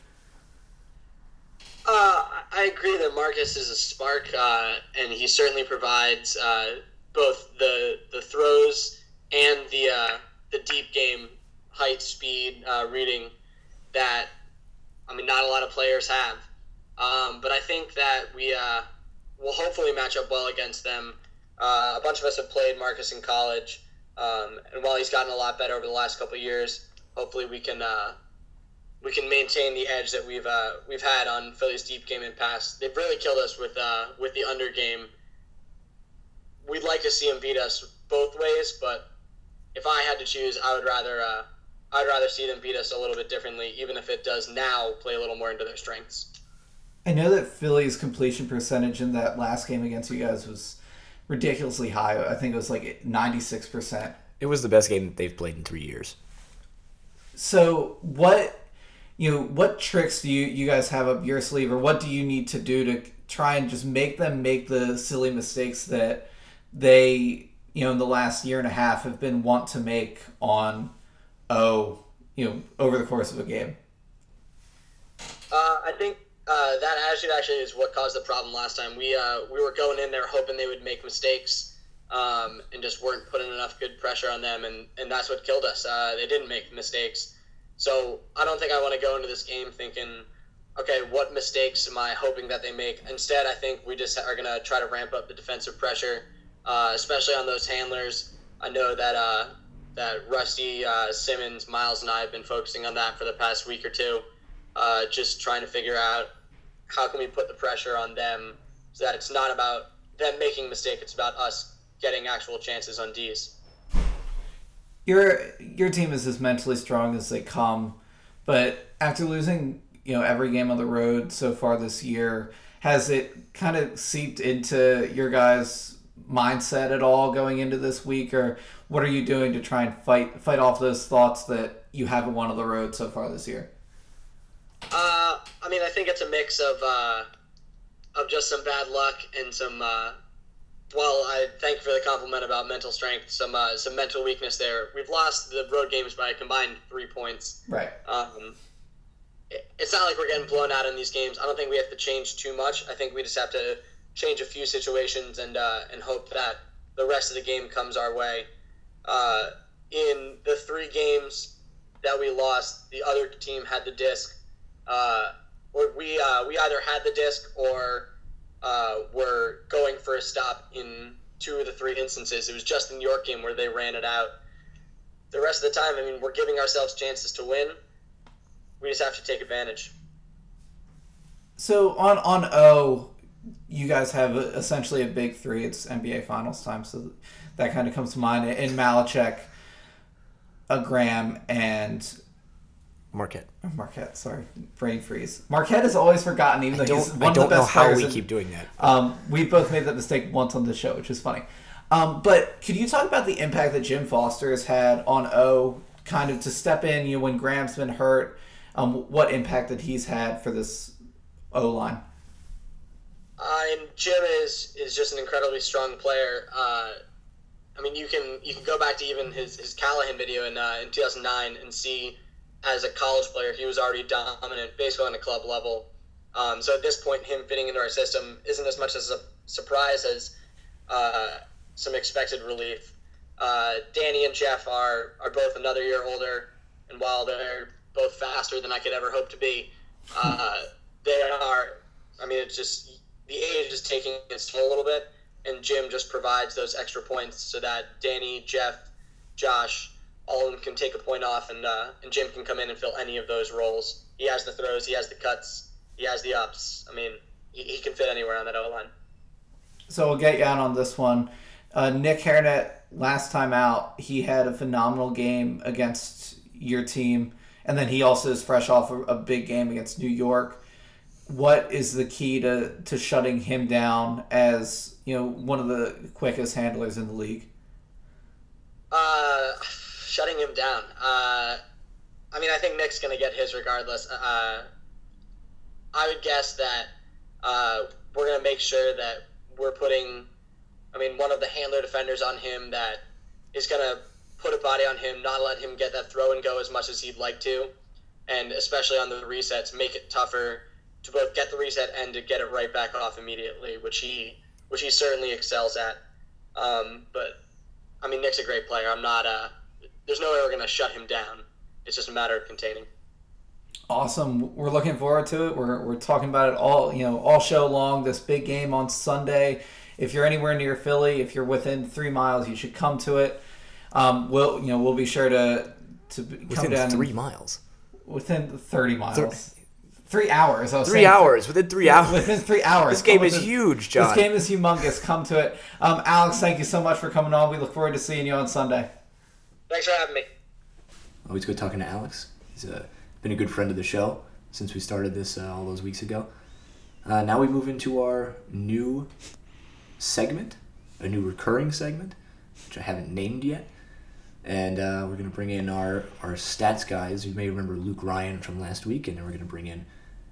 [SPEAKER 4] I agree that Marcus is a spark, and he certainly provides both the throws and the deep game height, speed, reading that, not a lot of players have. But I think that we will hopefully match up well against them. A bunch of us have played Marcus in college, and while he's gotten a lot better over the last couple of years, hopefully we can maintain the edge that we've had on Philly's deep game in past. They've really killed us with the under game. We'd like to see him beat us both ways, but if I had to choose, I'd rather see them beat us a little bit differently, even if it does now play a little more into their strengths.
[SPEAKER 3] I know that Philly's completion percentage in that last game against you guys was ridiculously high. I think it was like 96%.
[SPEAKER 2] It was the best game that they've played in 3 years.
[SPEAKER 3] So what tricks do you guys have up your sleeve, or what do you need to do to try and just make them make the silly mistakes that they, in the last year and a half have been wont to make on over the course of a game?
[SPEAKER 4] I think that attitude actually is what caused the problem last time. We were going in there hoping they would make mistakes, and just weren't putting enough good pressure on them, and that's what killed us. They didn't make mistakes. So I don't think I want to go into this game thinking, okay, what mistakes am I hoping that they make? Instead, I think we just are going to try to ramp up the defensive pressure, especially on those handlers. I know that Rusty, Simmons, Miles, and I have been focusing on that for the past week or two, just trying to figure out how can we put the pressure on them so that it's not about them making a mistake. It's about us getting actual chances on Ds.
[SPEAKER 3] Your team is as mentally strong as they come, but after losing every game on the road so far this year, has it kind of seeped into your guys' mindset at all going into this week, or what are you doing to try and fight off those thoughts that you haven't won on the road so far this year?
[SPEAKER 4] I think it's a mix of just some bad luck and some. Well, I thank you for the compliment about mental strength. Some mental weakness there. We've lost the road games by a combined 3 points.
[SPEAKER 3] Right.
[SPEAKER 4] It's not like we're getting blown out in these games. I don't think we have to change too much. I think we just have to change a few situations and hope that the rest of the game comes our way. In the 3 games that we lost, the other team had the disc. Or we either had the disc or were going for a stop in 2 of the 3 instances. It was just the New York game where they ran it out. The rest of the time, we're giving ourselves chances to win. We just have to take advantage.
[SPEAKER 3] So on O, you guys have essentially a big 3. It's NBA Finals time, so that kind of comes to mind. In Malachek, Graham, and Marquette, sorry. Brain freeze. Marquette is always forgotten, even though he's one of the best players.
[SPEAKER 2] I don't know how we keep doing that.
[SPEAKER 3] We've both made that mistake once on the show, which is funny. But could you talk about the impact that Jim Foster has had on O, kind of to step in when Graham's been hurt? What impact that he's had for this O-line?
[SPEAKER 4] Jim is just an incredibly strong player. You can go back to even his Callahan video in 2009 and see, as a college player, he was already dominant, basically on a club level. So at this point, him fitting into our system isn't as much as a surprise as some expected relief. Danny and Jeff are both another year older, and while they're both faster than I could ever hope to be, they are. It's just the age is taking its toll a little bit, and Jim just provides those extra points so that Danny, Jeff, Josh, all of them can take a point off, and Jim can come in and fill any of those roles. He has the throws, he has the cuts, he has the ups. He can fit anywhere on that O-line.
[SPEAKER 3] So we'll get you out on this one. Nick Hairnet, last time out, he had a phenomenal game against your team, and then he also is fresh off a big game against New York. What is the key to shutting him down as one of the quickest handlers in the league?
[SPEAKER 4] Shutting him down. I think Nick's going to get his regardless. I would guess that we're going to make sure that we're putting, one of the handler defenders on him that is going to put a body on him, not let him get that throw and go as much as he'd like to, and especially on the resets, make it tougher to both get the reset and to get it right back off immediately, which he certainly excels at. But Nick's a great player. There's no way we're going to shut him down. It's just a matter of containing.
[SPEAKER 3] Awesome. We're looking forward to it. We're talking about it all show long. This big game on Sunday. If you're anywhere near Philly, if you're within 3 miles, you should come to it. We'll be sure to come down.
[SPEAKER 2] Within 3 miles.
[SPEAKER 3] Within 30 miles. 3 hours.
[SPEAKER 2] 3 hours. Within 3 hours.
[SPEAKER 3] Within 3 hours.
[SPEAKER 2] This game is huge, John.
[SPEAKER 3] This game is humongous. Come to it. Alex, thank you so much for coming on. We look forward to seeing you on Sunday.
[SPEAKER 4] Thanks for having me.
[SPEAKER 2] Always good talking to Alex. He's been a good friend of the show since we started this all those weeks ago. Now we move into our new segment, a new recurring segment, which I haven't named yet. And we're going to bring in our stats guys. You may remember Luke Ryan from last week, and then we're going to bring in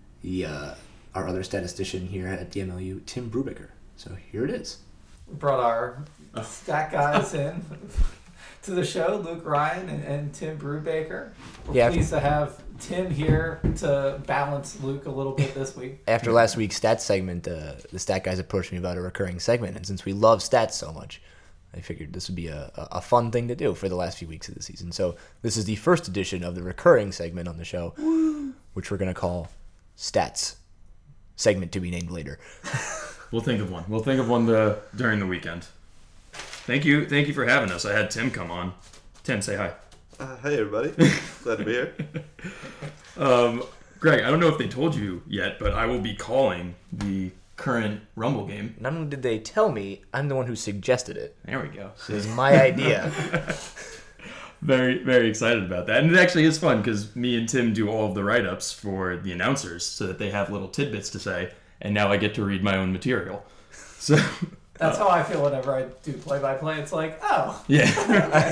[SPEAKER 2] our other statistician here at the MLU, Tim Brubaker. So here it is.
[SPEAKER 3] We brought our stat guys in to the show, Luke Ryan and Tim Brubaker. We're pleased to have Tim here to balance Luke a little bit this week.
[SPEAKER 2] After last week's stats segment, the stat guys approached me about a recurring segment, and since we love stats so much, I figured this would be a fun thing to do for the last few weeks of the season. So this is the first edition of the recurring segment on the show, which we're going to call Stats. Segment to be named later.
[SPEAKER 5] We'll think of one. We'll think of one during the weekend. Thank you for having us. I had Tim come on. Tim, say hi.
[SPEAKER 6] Hey, everybody. Glad to be here.
[SPEAKER 5] Greg, I don't know if they told you yet, but I will be calling the current Rumble game.
[SPEAKER 2] Not only did they tell me, I'm the one who suggested it.
[SPEAKER 5] There we go.
[SPEAKER 2] It was my idea.
[SPEAKER 5] Very, very excited about that. And it actually is fun because me and Tim do all of the write-ups for the announcers so that they have little tidbits to say, and now I get to read my own material. So
[SPEAKER 3] That's how I feel whenever I do play-by-play. It's like, oh.
[SPEAKER 5] yeah.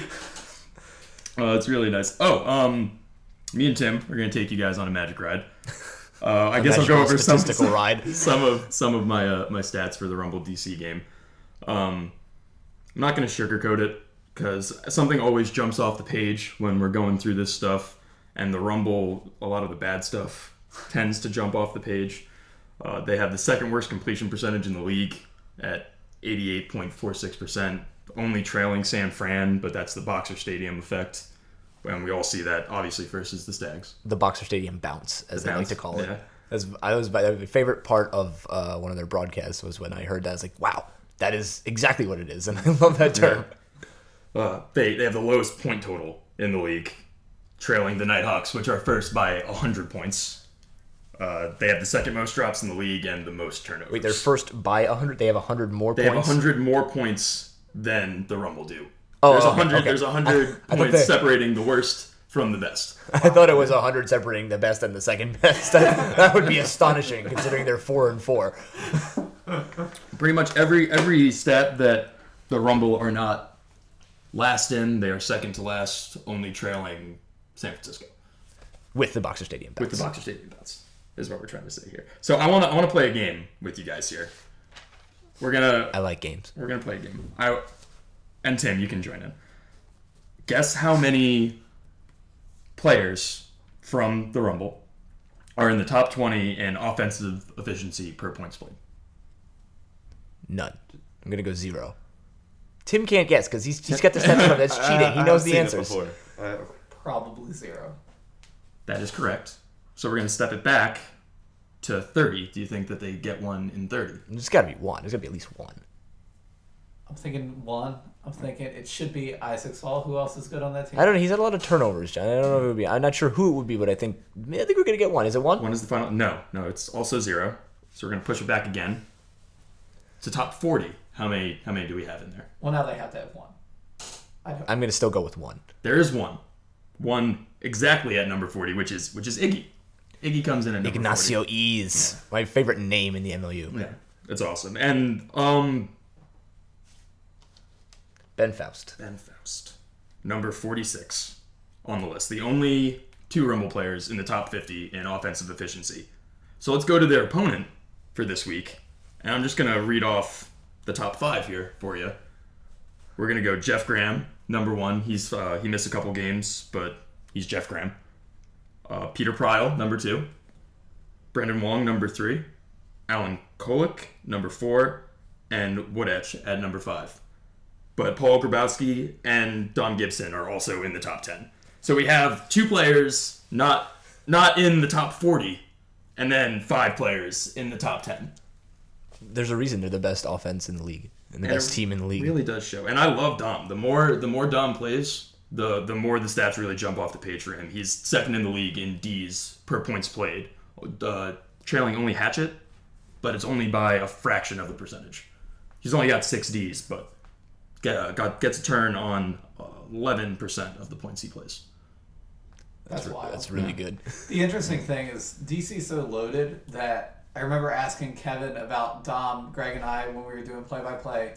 [SPEAKER 5] It's really nice. Me and Tim are going to take you guys on a magic ride. I guess I'll go over
[SPEAKER 2] statistical ride.
[SPEAKER 5] some of my my stats for the Rumble DC game. I'm not going to sugarcoat it because something always jumps off the page when we're going through this stuff, and the Rumble, a lot of the bad stuff tends to jump off the page. They have the second worst completion percentage in the league at 88.46%, only trailing San Fran, but that's the Boxer Stadium effect. And we all see that, obviously, versus the Stags.
[SPEAKER 2] The Boxer Stadium bounce, as they like to call it.
[SPEAKER 5] Yeah.
[SPEAKER 2] My favorite part of one of their broadcasts was when I heard that. I was like, wow, that is exactly what it is. And I love that term.
[SPEAKER 5] They have the lowest point total in the league, trailing the Nighthawks, which are first by 100 points. They have the second most drops in the league and the most turnovers.
[SPEAKER 2] Wait, they're first by 100? They have 100 more
[SPEAKER 5] They
[SPEAKER 2] points?
[SPEAKER 5] have 100 more points than the Rumble do.
[SPEAKER 2] Oh,
[SPEAKER 5] there's
[SPEAKER 2] okay,
[SPEAKER 5] 100.
[SPEAKER 2] okay.
[SPEAKER 5] There's 100
[SPEAKER 2] I thought
[SPEAKER 5] points
[SPEAKER 2] they-
[SPEAKER 5] separating the worst from the best.
[SPEAKER 2] I thought it was 100 separating the best and the second best. That would be astonishing, considering they're 4-4.
[SPEAKER 5] Pretty much every stat that the Rumble are not last in, they are second to last, only trailing San Francisco.
[SPEAKER 2] With the Boxer Stadium bounce.
[SPEAKER 5] With the Boxer Stadium bounce, is what we're trying to say here. So I want to play a game with you guys here.
[SPEAKER 2] I like games.
[SPEAKER 5] We're gonna play a game. And Tim, you can join in. Guess how many players from the Rumble are in the top 20 in offensive efficiency per points played?
[SPEAKER 2] None. I'm going to go 0. Tim can't guess because he's got the stats from. That's cheating. He knows the answers.
[SPEAKER 3] Probably 0.
[SPEAKER 5] That is correct. So we're gonna step it back to 30. Do you think that they get one in 30?
[SPEAKER 2] There's got to be one. There's got to be at least one.
[SPEAKER 3] I'm thinking 1. I'm thinking it should be Isaac Saul. Who else is good on that team?
[SPEAKER 2] I don't know. He's had a lot of turnovers, John. I don't know if it would be. I'm not sure who it would be, but I think we're going to get one. Is it one?
[SPEAKER 5] One is the final. No, it's also 0. So we're gonna push it back again. It's a top 40. How many do we have in there?
[SPEAKER 3] Well, now they have to have 1.
[SPEAKER 2] I'm going to still go with 1.
[SPEAKER 5] There is one. One exactly at number 40, which is Iggy. Iggy comes in at number
[SPEAKER 2] Ignacio
[SPEAKER 5] 40.
[SPEAKER 2] Ease. My favorite name in the MLU.
[SPEAKER 5] Yeah, it's awesome. And
[SPEAKER 2] Ben Faust.
[SPEAKER 5] Ben Faust, number 46 on the list. The only 2 Rumble players in the top 50 in offensive efficiency. So let's go to their opponent for this week. And I'm just going to read off the top 5 here for you. We're going to go Jeff Graham, number 1. He missed a couple games, but he's Jeff Graham. Peter Pryl, number 2. Brandon Wong, number 3. Alan Kolick, number 4. And Woodetch at number 5. But Paul Grabowski and Don Gibson are also in the top 10. So we have 2 players not in the top 40, and then 5 players in the top 10.
[SPEAKER 2] There's a reason they're the best offense in the league and the best team in the league.
[SPEAKER 5] Really does show. And I love Dom. The more Dom plays, the more the stats really jump off the page for him. He's second in the league in Ds per points played, trailing only Hatchet, but it's only by a fraction of the percentage. He's only got 6 Ds, but gets a turn on 11% of the points he plays.
[SPEAKER 3] That's wild.
[SPEAKER 2] That's really good.
[SPEAKER 3] The interesting thing is DC's so loaded that I remember asking Kevin about Dom, Greg, and I when we were doing play-by-play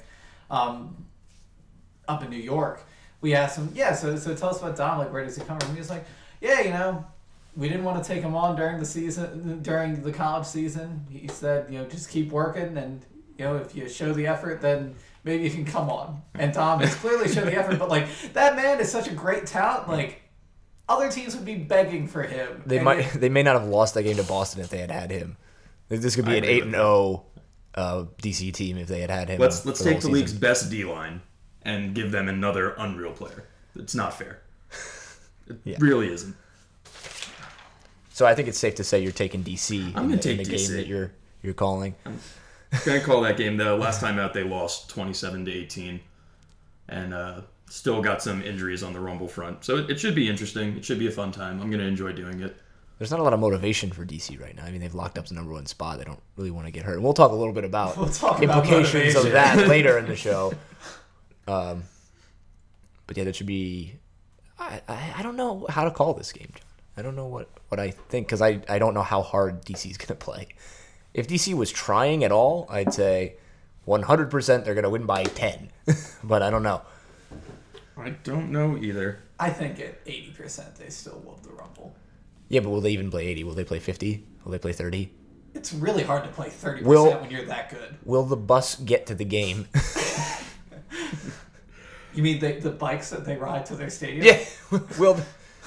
[SPEAKER 3] up in New York. We asked him, so tell us about Dom. Like, where does he come from? He was like, we didn't want to take him on during the college season. He said, just keep working, and if you show the effort, then maybe you can come on. And Dom has clearly shown the effort, but like that man is such a great talent. Like other teams would be begging for him.
[SPEAKER 2] They may not have lost that game to Boston if they had him. This could be an 8-0 DC team if they had him.
[SPEAKER 5] Let's
[SPEAKER 2] for
[SPEAKER 5] take the
[SPEAKER 2] whole
[SPEAKER 5] league's
[SPEAKER 2] season.
[SPEAKER 5] best D line and give them another unreal player. It's not fair. It really isn't.
[SPEAKER 2] So I think it's safe to say you're taking DC
[SPEAKER 5] I'm gonna take
[SPEAKER 2] in the
[SPEAKER 5] DC.
[SPEAKER 2] game that you're calling.
[SPEAKER 5] Gonna call that game. The last time out they lost 27-18, and still got some injuries on the Rumble front. So it should be interesting. It should be a fun time. I'm gonna enjoy doing it.
[SPEAKER 2] There's not a lot of motivation for DC right now. I mean, they've locked up the number 1 spot. They don't really want to get hurt. And we'll talk a little bit about implications of that later in the show. But yeah, that should be. I don't know how to call this game, John. I don't know what I think because I don't know how hard DC's going to play. If DC was trying at all, I'd say 100% they're going to win by 10. But I don't know.
[SPEAKER 5] I don't know either.
[SPEAKER 3] I think at 80% they still whoop the Rumble.
[SPEAKER 2] Yeah, but will they even play 80? Will they play 50? Will they play 30?
[SPEAKER 3] It's really hard to play 30% when you're that good.
[SPEAKER 2] Will the bus get to the game?
[SPEAKER 3] You mean the bikes that they ride to their stadium?
[SPEAKER 2] Yeah. Will.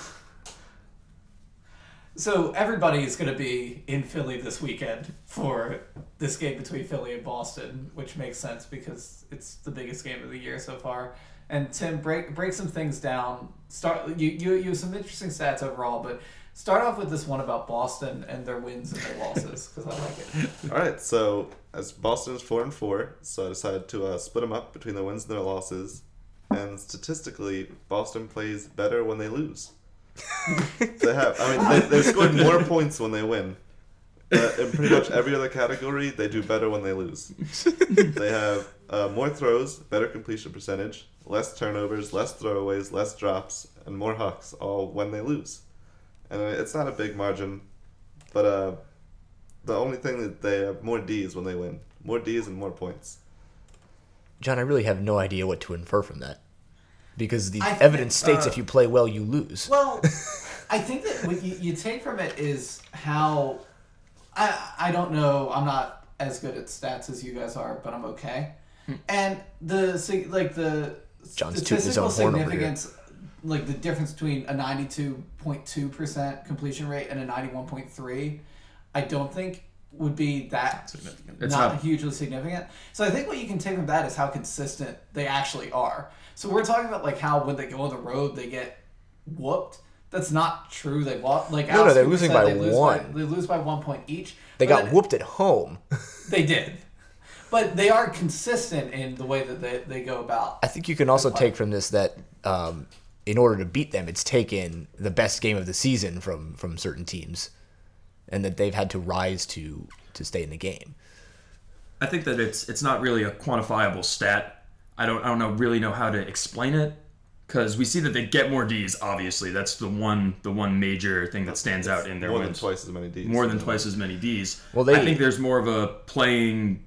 [SPEAKER 3] So everybody is going to be in Philly this weekend for this game between Philly and Boston, which makes sense because it's the biggest game of the year so far. And Tim, break some things down. You have some interesting stats overall, but start off with this one about Boston and their wins and their losses because I like it.
[SPEAKER 6] All right, so as Boston is 4-4, so I decided to split them up between their wins and their losses. And statistically, Boston plays better when they lose. They scored more points when they win. In pretty much every other category, they do better when they lose. They have more throws, better completion percentage, less turnovers, less throwaways, less drops, and more hucks, all when they lose. And it's not a big margin, but the only thing that they have more Ds when they win. More Ds and more points.
[SPEAKER 2] John, I really have no idea what to infer from that. Because the evidence states if you play well, you lose.
[SPEAKER 3] Well, I think that what you take from it is how... I don't know. I'm not as good at stats as you guys are, but I'm okay. And the
[SPEAKER 2] John's tooting his own
[SPEAKER 3] statistical
[SPEAKER 2] horn over here.
[SPEAKER 3] significance, like the difference between a 92.2% completion rate and a 91.3%, I don't think would be that
[SPEAKER 5] significant.
[SPEAKER 3] not hugely significant. So I think what you can take from that is how consistent they actually are. So we're talking about like how when they go on the road they get whooped. That's not true. They lost. Like
[SPEAKER 2] No, they're losing by
[SPEAKER 3] they
[SPEAKER 2] one.
[SPEAKER 3] They lose by 1 point each.
[SPEAKER 2] They
[SPEAKER 3] But
[SPEAKER 2] got
[SPEAKER 3] then-
[SPEAKER 2] whooped at home.
[SPEAKER 3] They did, but they are consistent in the way that they go about.
[SPEAKER 2] I think you can also take from this that in order to beat them, it's taken the best game of the season from certain teams, and that they've had to rise to stay in the game.
[SPEAKER 5] I think that it's not really a quantifiable stat. I don't really know how to explain it because we see that they get more Ds. Obviously, that's the one major thing that stands out in their
[SPEAKER 6] More
[SPEAKER 5] wins.
[SPEAKER 6] than twice as many Ds.
[SPEAKER 5] More than twice as many Ds.
[SPEAKER 2] Well,
[SPEAKER 5] I think there's more of a playing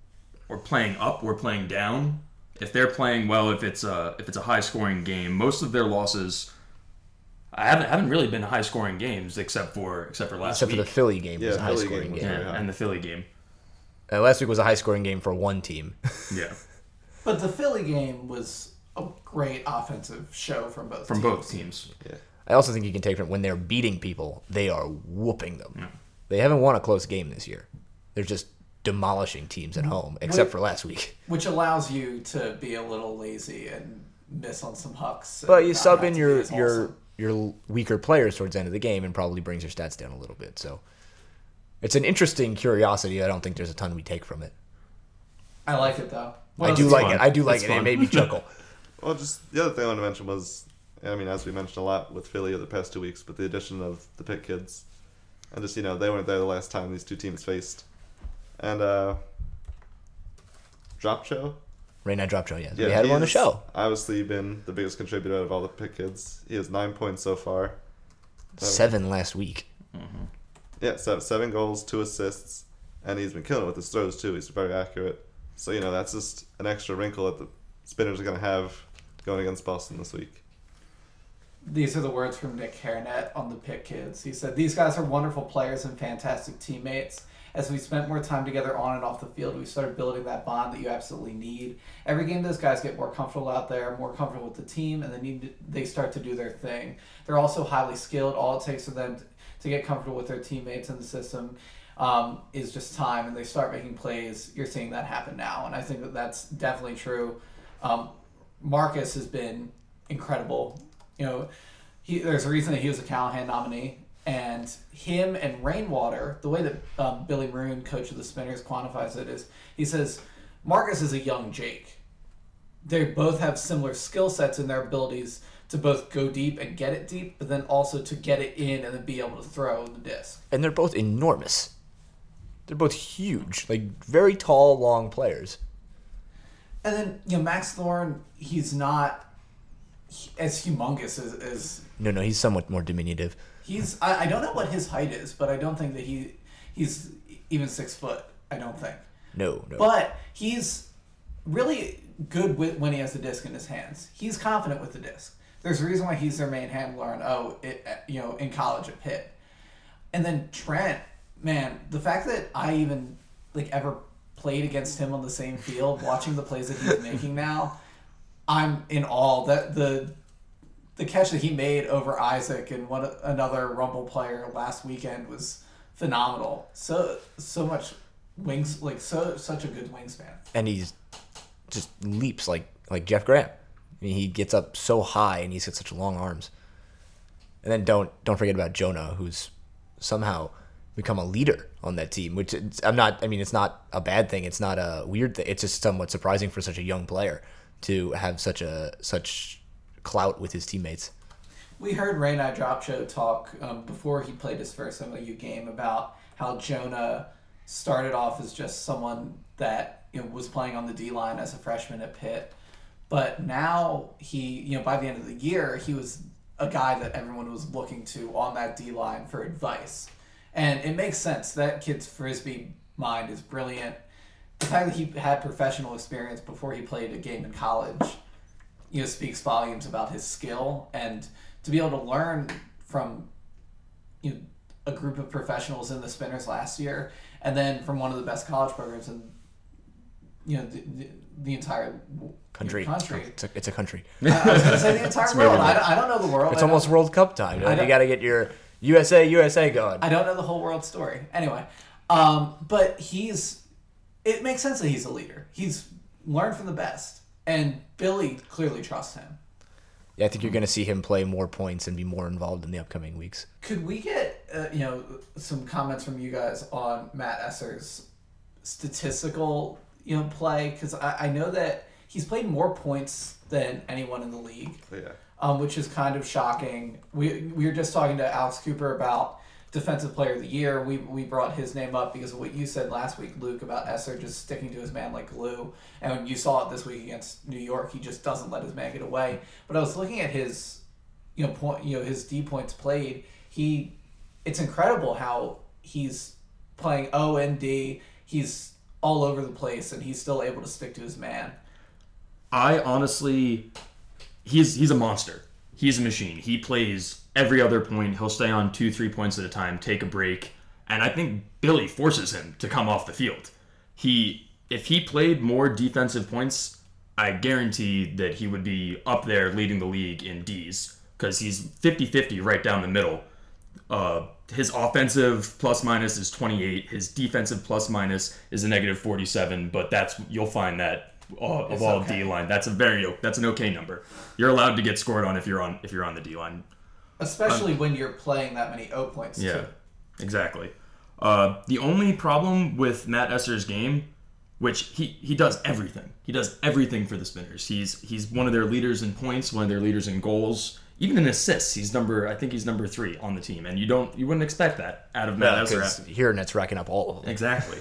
[SPEAKER 5] up or playing down. If they're playing well, if it's a high scoring game, most of their losses haven't really been high scoring games except for last
[SPEAKER 2] Except
[SPEAKER 5] week.
[SPEAKER 2] for the Philly game was a high
[SPEAKER 6] Philly
[SPEAKER 2] scoring
[SPEAKER 6] game was
[SPEAKER 2] game.
[SPEAKER 6] very high.
[SPEAKER 5] And the Philly game.
[SPEAKER 2] Last week was a high scoring game for one team.
[SPEAKER 5] Yeah.
[SPEAKER 3] But the Philly game was a great offensive show from both
[SPEAKER 5] teams.
[SPEAKER 6] Yeah.
[SPEAKER 2] I also think you can take from when they're beating people, they are whooping them.
[SPEAKER 5] Yeah.
[SPEAKER 2] They haven't won a close game this year. They're just demolishing teams at home, except for last week.
[SPEAKER 3] which allows you to be a little lazy and miss on some hucks.
[SPEAKER 2] But
[SPEAKER 3] and
[SPEAKER 2] you
[SPEAKER 3] not
[SPEAKER 2] sub
[SPEAKER 3] have
[SPEAKER 2] in
[SPEAKER 3] to be
[SPEAKER 2] your
[SPEAKER 3] as
[SPEAKER 2] your
[SPEAKER 3] awesome.
[SPEAKER 2] your weaker players towards the end of the game and probably brings your stats down a little bit. So it's an interesting curiosity. I don't think there's a ton we take from it.
[SPEAKER 3] I like it though.
[SPEAKER 2] I do like
[SPEAKER 5] fun.
[SPEAKER 2] it. I do like
[SPEAKER 5] It's
[SPEAKER 2] it. It
[SPEAKER 5] fun.
[SPEAKER 2] made me chuckle.
[SPEAKER 6] Well, just the other thing I wanted to mention was, I mean, as we mentioned a lot with Philly over the past 2 weeks, but the addition of the Pitt kids. And just, they weren't there the last time these two teams faced. And, Drop Show?
[SPEAKER 2] Ray Night Drop Show, yeah. We had him on the
[SPEAKER 6] he's
[SPEAKER 2] show.
[SPEAKER 6] Obviously been the biggest contributor out of all the Pitt kids. He has 9 points so far.
[SPEAKER 2] 7 last week.
[SPEAKER 6] Yeah, 7 goals, 2 assists, and he's been killing it with his throws too. He's very accurate. So, that's just an extra wrinkle that the Spinners are going to have going against Boston this week.
[SPEAKER 3] These are the words from Nick Hairnet on the Pitt kids. He said, "These guys are wonderful players and fantastic teammates. As we spent more time together on and off the field, we started building that bond that you absolutely need. Every game, those guys get more comfortable out there, more comfortable with the team, and they start to do their thing. They're also highly skilled. All it takes for them to get comfortable with their teammates and the system is just time, and they start making plays. You're seeing that happen now, and I think that that's definitely true. Marcus has been incredible. There's a reason that he was a Callahan nominee. And him and Rainwater, the way that Billy Maroon, coach of the Spinners, quantifies it is, he says, Marcus is a young Jake. They both have similar skill sets in their abilities to both go deep and get it deep, but then also to get it in and then be able to throw the disc.
[SPEAKER 2] And they're both enormous. They're both huge, like very tall, long players.
[SPEAKER 3] And then, you know, Max Thorne, he's not as humongous as
[SPEAKER 2] No, he's somewhat more diminutive.
[SPEAKER 3] he's. I don't know what his height is, but I don't think that he's even 6 foot. I don't think.
[SPEAKER 2] No.
[SPEAKER 3] But he's really good when he has the disc in his hands. He's confident with the disc. There's a reason why he's their main handler in college at Pitt. And then Trent, man, the fact that I even ever played against him on the same field, watching the plays that he's making now, I'm in awe. That the catch that he made over Isaac and another Rumble player last weekend was phenomenal. So much wings, such a good wingspan.
[SPEAKER 2] And he's just leaps like Jeff Graham. I mean, he gets up so high and he's got such long arms. And then don't forget about Jonah, who's somehow become a leader on that team, which it's not a bad thing. It's not a weird thing. It's just somewhat surprising for such a young player to have such clout with his teammates.
[SPEAKER 3] We heard Ray and I Drop Show talk before he played his first MOU game about how Jonah started off as just someone that was playing on the D-line as a freshman at Pitt. But now he, by the end of the year, he was a guy that everyone was looking to on that D-line for advice. And it makes sense. That kid's Frisbee mind is brilliant. The fact that he had professional experience before he played a game in college, speaks volumes about his skill. And to be able to learn from a group of professionals in the Spinners last year, and then from one of the best college programs in the entire
[SPEAKER 2] country. It's a country.
[SPEAKER 3] I was going to say the entire world. I don't know the world.
[SPEAKER 2] It's almost World Cup time. You got to get your USA going.
[SPEAKER 3] I don't know the whole world story. Anyway, but it makes sense that he's a leader. He's learned from the best, and Billy clearly trusts him.
[SPEAKER 2] Yeah, I think you're going to see him play more points and be more involved in the upcoming weeks.
[SPEAKER 3] Could we get some comments from you guys on Matt Esser's statistical play? Because I know that he's played more points than anyone in the league.
[SPEAKER 6] Yeah.
[SPEAKER 3] Which is kind of shocking. We were just talking to Alex Cooper about Defensive Player of the Year. We brought his name up because of what you said last week, Luke, about Esser just sticking to his man like glue. And when you saw it this week against New York, he just doesn't let his man get away. But I was looking at his his D points played. It's incredible how he's playing O and D. He's all over the place, and he's still able to stick to his man.
[SPEAKER 5] I honestly, he's a monster. He's a machine. He plays every other point. He'll stay on 2-3 points at a time, take a break, and I think Billy forces him to come off the field. If he played more defensive points, I guarantee that he would be up there leading the league in Ds, because he's 50-50 right down the middle. His offensive plus minus is 28. His defensive plus minus is a negative 47. But you'll find that of all
[SPEAKER 3] okay.
[SPEAKER 5] D line, that's an okay number. You're allowed to get scored on if you're on the D line,
[SPEAKER 3] especially when you're playing that many O points.
[SPEAKER 5] Yeah,
[SPEAKER 3] too.
[SPEAKER 5] exactly. The only problem with Matt Esser's game, which he does everything. He does everything for the Spinners. He's one of their leaders in points, one of their leaders in goals. Even in assists, I think he's number 3 on the team, and you wouldn't expect that out of Matt Esser.
[SPEAKER 2] Because Hiernet's racking up all of them.
[SPEAKER 5] Exactly.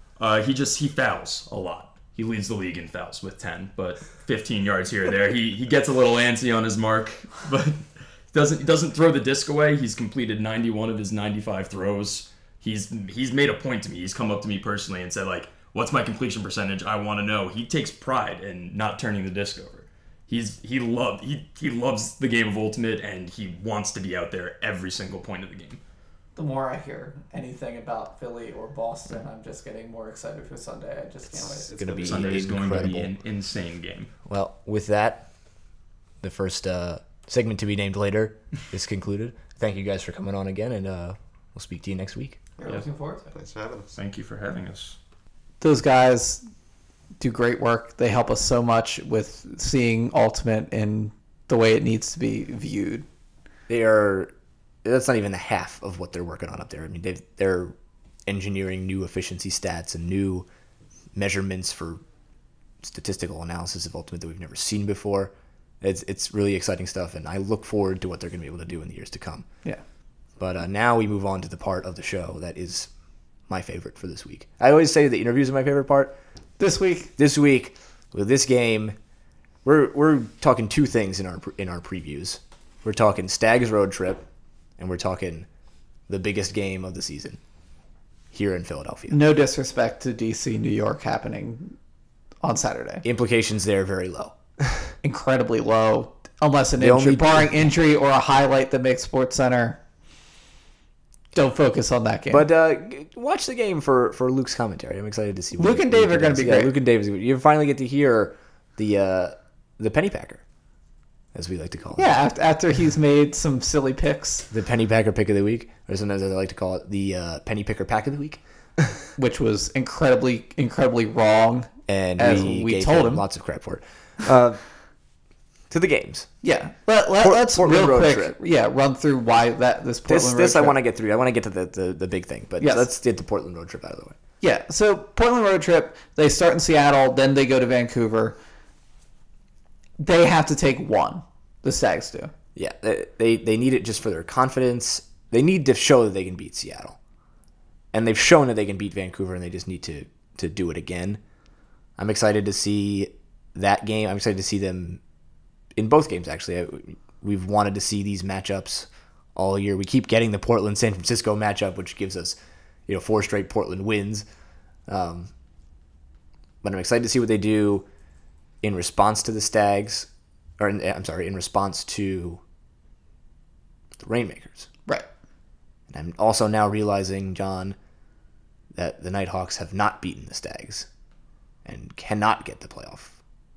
[SPEAKER 5] He fouls a lot. He leads the league in fouls with 10, but 15 yards here or there. He gets a little antsy on his mark, but doesn't throw the disc away. He's completed 91 of his 95 throws. He's made a point to me. He's come up to me personally and said, what's my completion percentage? I want to know. He takes pride in not turning the disc over. He loves the game of Ultimate, and he wants to be out there every single point of the game.
[SPEAKER 3] The more I hear anything about Philly or Boston, I'm just getting more excited for Sunday. I just can't wait.
[SPEAKER 2] It's going to be
[SPEAKER 5] Sunday is going
[SPEAKER 2] incredible.
[SPEAKER 5] to be an insane game.
[SPEAKER 2] Well, with that, the first segment to be named later is concluded. Thank you guys for coming on again, and we'll speak to you next week.
[SPEAKER 3] We're looking forward to it.
[SPEAKER 6] Thanks for having us.
[SPEAKER 5] Thank you for having us.
[SPEAKER 3] Those guys do great work. They help us so much with seeing Ultimate in the way it needs to be viewed.
[SPEAKER 2] That's not even the half of what they're working on up there. I mean, they're engineering new efficiency stats and new measurements for statistical analysis of Ultimate that we've never seen before. It's really exciting stuff, and I look forward to what they're going to be able to do in the years to come.
[SPEAKER 3] Yeah.
[SPEAKER 2] But now we move on to the part of the show that is my favorite for this week. I always say the interviews are my favorite part.
[SPEAKER 3] This week,
[SPEAKER 2] With this game, we're talking two things in our previews. We're talking Stags road trip, and we're talking the biggest game of the season here in Philadelphia.
[SPEAKER 3] no disrespect to DC, New York happening on Saturday.
[SPEAKER 2] Implications there very low.
[SPEAKER 3] Incredibly low, unless an
[SPEAKER 2] The
[SPEAKER 3] injury,
[SPEAKER 2] only-
[SPEAKER 3] barring injury or a highlight that makes Sports Center. Don't focus on that game.
[SPEAKER 2] But watch the game for Luke's commentary. I'm excited to see. What
[SPEAKER 3] Luke and Dave are gonna
[SPEAKER 2] does.
[SPEAKER 3] be great.
[SPEAKER 2] Luke and Dave, you finally get to hear the pennypacker, as we like to call it.
[SPEAKER 3] yeah, after he's made some silly picks,
[SPEAKER 2] The pennypacker pick of the week, or sometimes I like to call it the penny picker pack of the week.
[SPEAKER 3] which was incredibly wrong.
[SPEAKER 2] And
[SPEAKER 3] As
[SPEAKER 2] we
[SPEAKER 3] we
[SPEAKER 2] gave
[SPEAKER 3] told
[SPEAKER 2] him
[SPEAKER 3] him.
[SPEAKER 2] lots of crap for it. To the games.
[SPEAKER 3] Yeah, but let's
[SPEAKER 2] Portland
[SPEAKER 3] real
[SPEAKER 2] road
[SPEAKER 3] quick,
[SPEAKER 2] trip.
[SPEAKER 3] run through why this Portland
[SPEAKER 2] This
[SPEAKER 3] road
[SPEAKER 2] I
[SPEAKER 3] trip.
[SPEAKER 2] want to get through. I want to get to the big thing, but
[SPEAKER 3] Yes.
[SPEAKER 2] let's get the Portland road trip out of the way.
[SPEAKER 3] Yeah, so Portland road trip, they start in Seattle, then they go to Vancouver. They have to take one. The Stags do.
[SPEAKER 2] Yeah, they need it just for their confidence. They need to show that they can beat Seattle, and they've shown that they can beat Vancouver, and they just need to do it again. I'm excited to see that game. I'm excited to see them in both games. Actually, we've wanted to see these matchups all year. We keep getting the Portland-San Francisco matchup, which gives us 4 straight Portland wins. But I'm excited to see what they do in response to the Stags, in response to the Rainmakers.
[SPEAKER 3] Right.
[SPEAKER 2] And I'm also now realizing, John, that the Nighthawks have not beaten the Stags and cannot get the playoff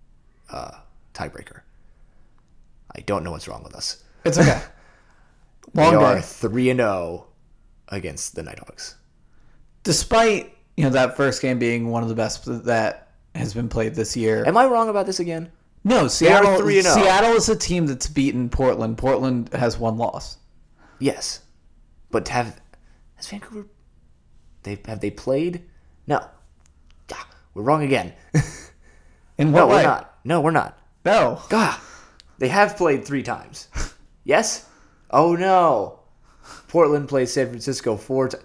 [SPEAKER 2] tiebreaker. I don't know what's wrong with us.
[SPEAKER 3] It's okay.
[SPEAKER 2] We
[SPEAKER 3] Long
[SPEAKER 2] are
[SPEAKER 3] day.
[SPEAKER 2] 3-0 against the Nighthawks.
[SPEAKER 3] Despite that first game being one of the best that has been played this year.
[SPEAKER 2] Am I wrong about this again?
[SPEAKER 3] No, Seattle.
[SPEAKER 2] 3-0.
[SPEAKER 3] Seattle is a team that's beaten Portland. Portland has one loss.
[SPEAKER 2] Yes. But has Vancouver... Have they played? No. Ah, we're wrong again.
[SPEAKER 3] In
[SPEAKER 2] No,
[SPEAKER 3] what way?
[SPEAKER 2] we're not. No, we're not.
[SPEAKER 3] No.
[SPEAKER 2] God, they have played 3 times. Yes? Oh no. Portland plays San Francisco 4 times.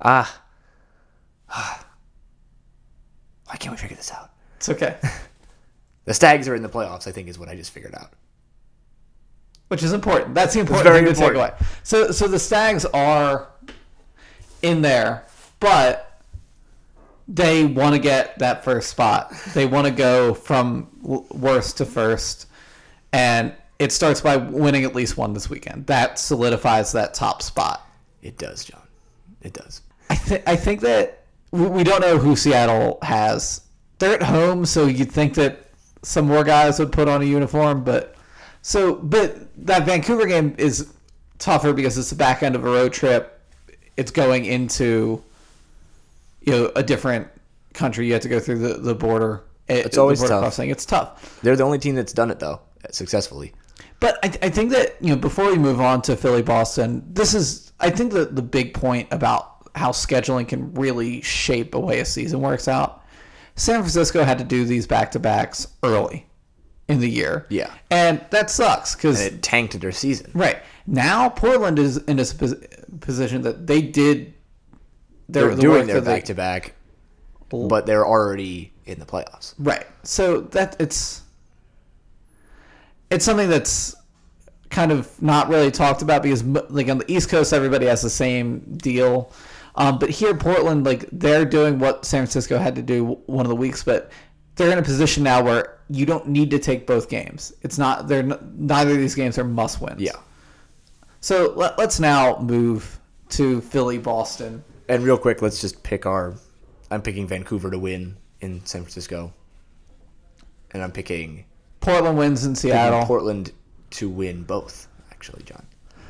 [SPEAKER 2] Why can't we figure this out?
[SPEAKER 3] It's okay.
[SPEAKER 2] The Stags are in the playoffs, I think, is what I just figured out.
[SPEAKER 3] Which is important. That's the important
[SPEAKER 2] very
[SPEAKER 3] thing to
[SPEAKER 2] important.
[SPEAKER 3] take away. So the Stags are in there, but they want to get that first spot. They want to go from worst to first, and it starts by winning at least one this weekend. That solidifies that top spot.
[SPEAKER 2] It does, John. It does.
[SPEAKER 3] I think that we don't know who Seattle has. They're at home, so you'd think that some more guys would put on a uniform, but that Vancouver game is tougher because it's the back end of a road trip. It's going into a different country. You have to go through the border.
[SPEAKER 2] It's always
[SPEAKER 3] the border
[SPEAKER 2] tough.
[SPEAKER 3] crossing. It's tough.
[SPEAKER 2] They're the only team that's done it, though, successfully.
[SPEAKER 3] But I think that before we move on to Philly Boston, I think that the big point about how scheduling can really shape the way a season works out. San Francisco had to do these back-to-backs early in the year.
[SPEAKER 2] Yeah.
[SPEAKER 3] And that sucks because
[SPEAKER 2] And it tanked their season.
[SPEAKER 3] right now Portland is in a position that they did.
[SPEAKER 2] They're
[SPEAKER 3] the
[SPEAKER 2] doing
[SPEAKER 3] work
[SPEAKER 2] their
[SPEAKER 3] that they-
[SPEAKER 2] back-to-back, but they're already in the playoffs.
[SPEAKER 3] Right. So that it's something that's kind of not really talked about because like on the East Coast, everybody has the same deal. But here, Portland, like they're doing what San Francisco had to do one of the weeks, but they're in a position now where you don't need to take both games. It's not neither of these games are must wins.
[SPEAKER 2] Yeah.
[SPEAKER 3] So let's now move to Philly, Boston.
[SPEAKER 2] And real quick, let's just pick I'm picking Vancouver to win in San Francisco. And I'm picking
[SPEAKER 3] Portland wins in Seattle.
[SPEAKER 2] Portland to win both, actually, John.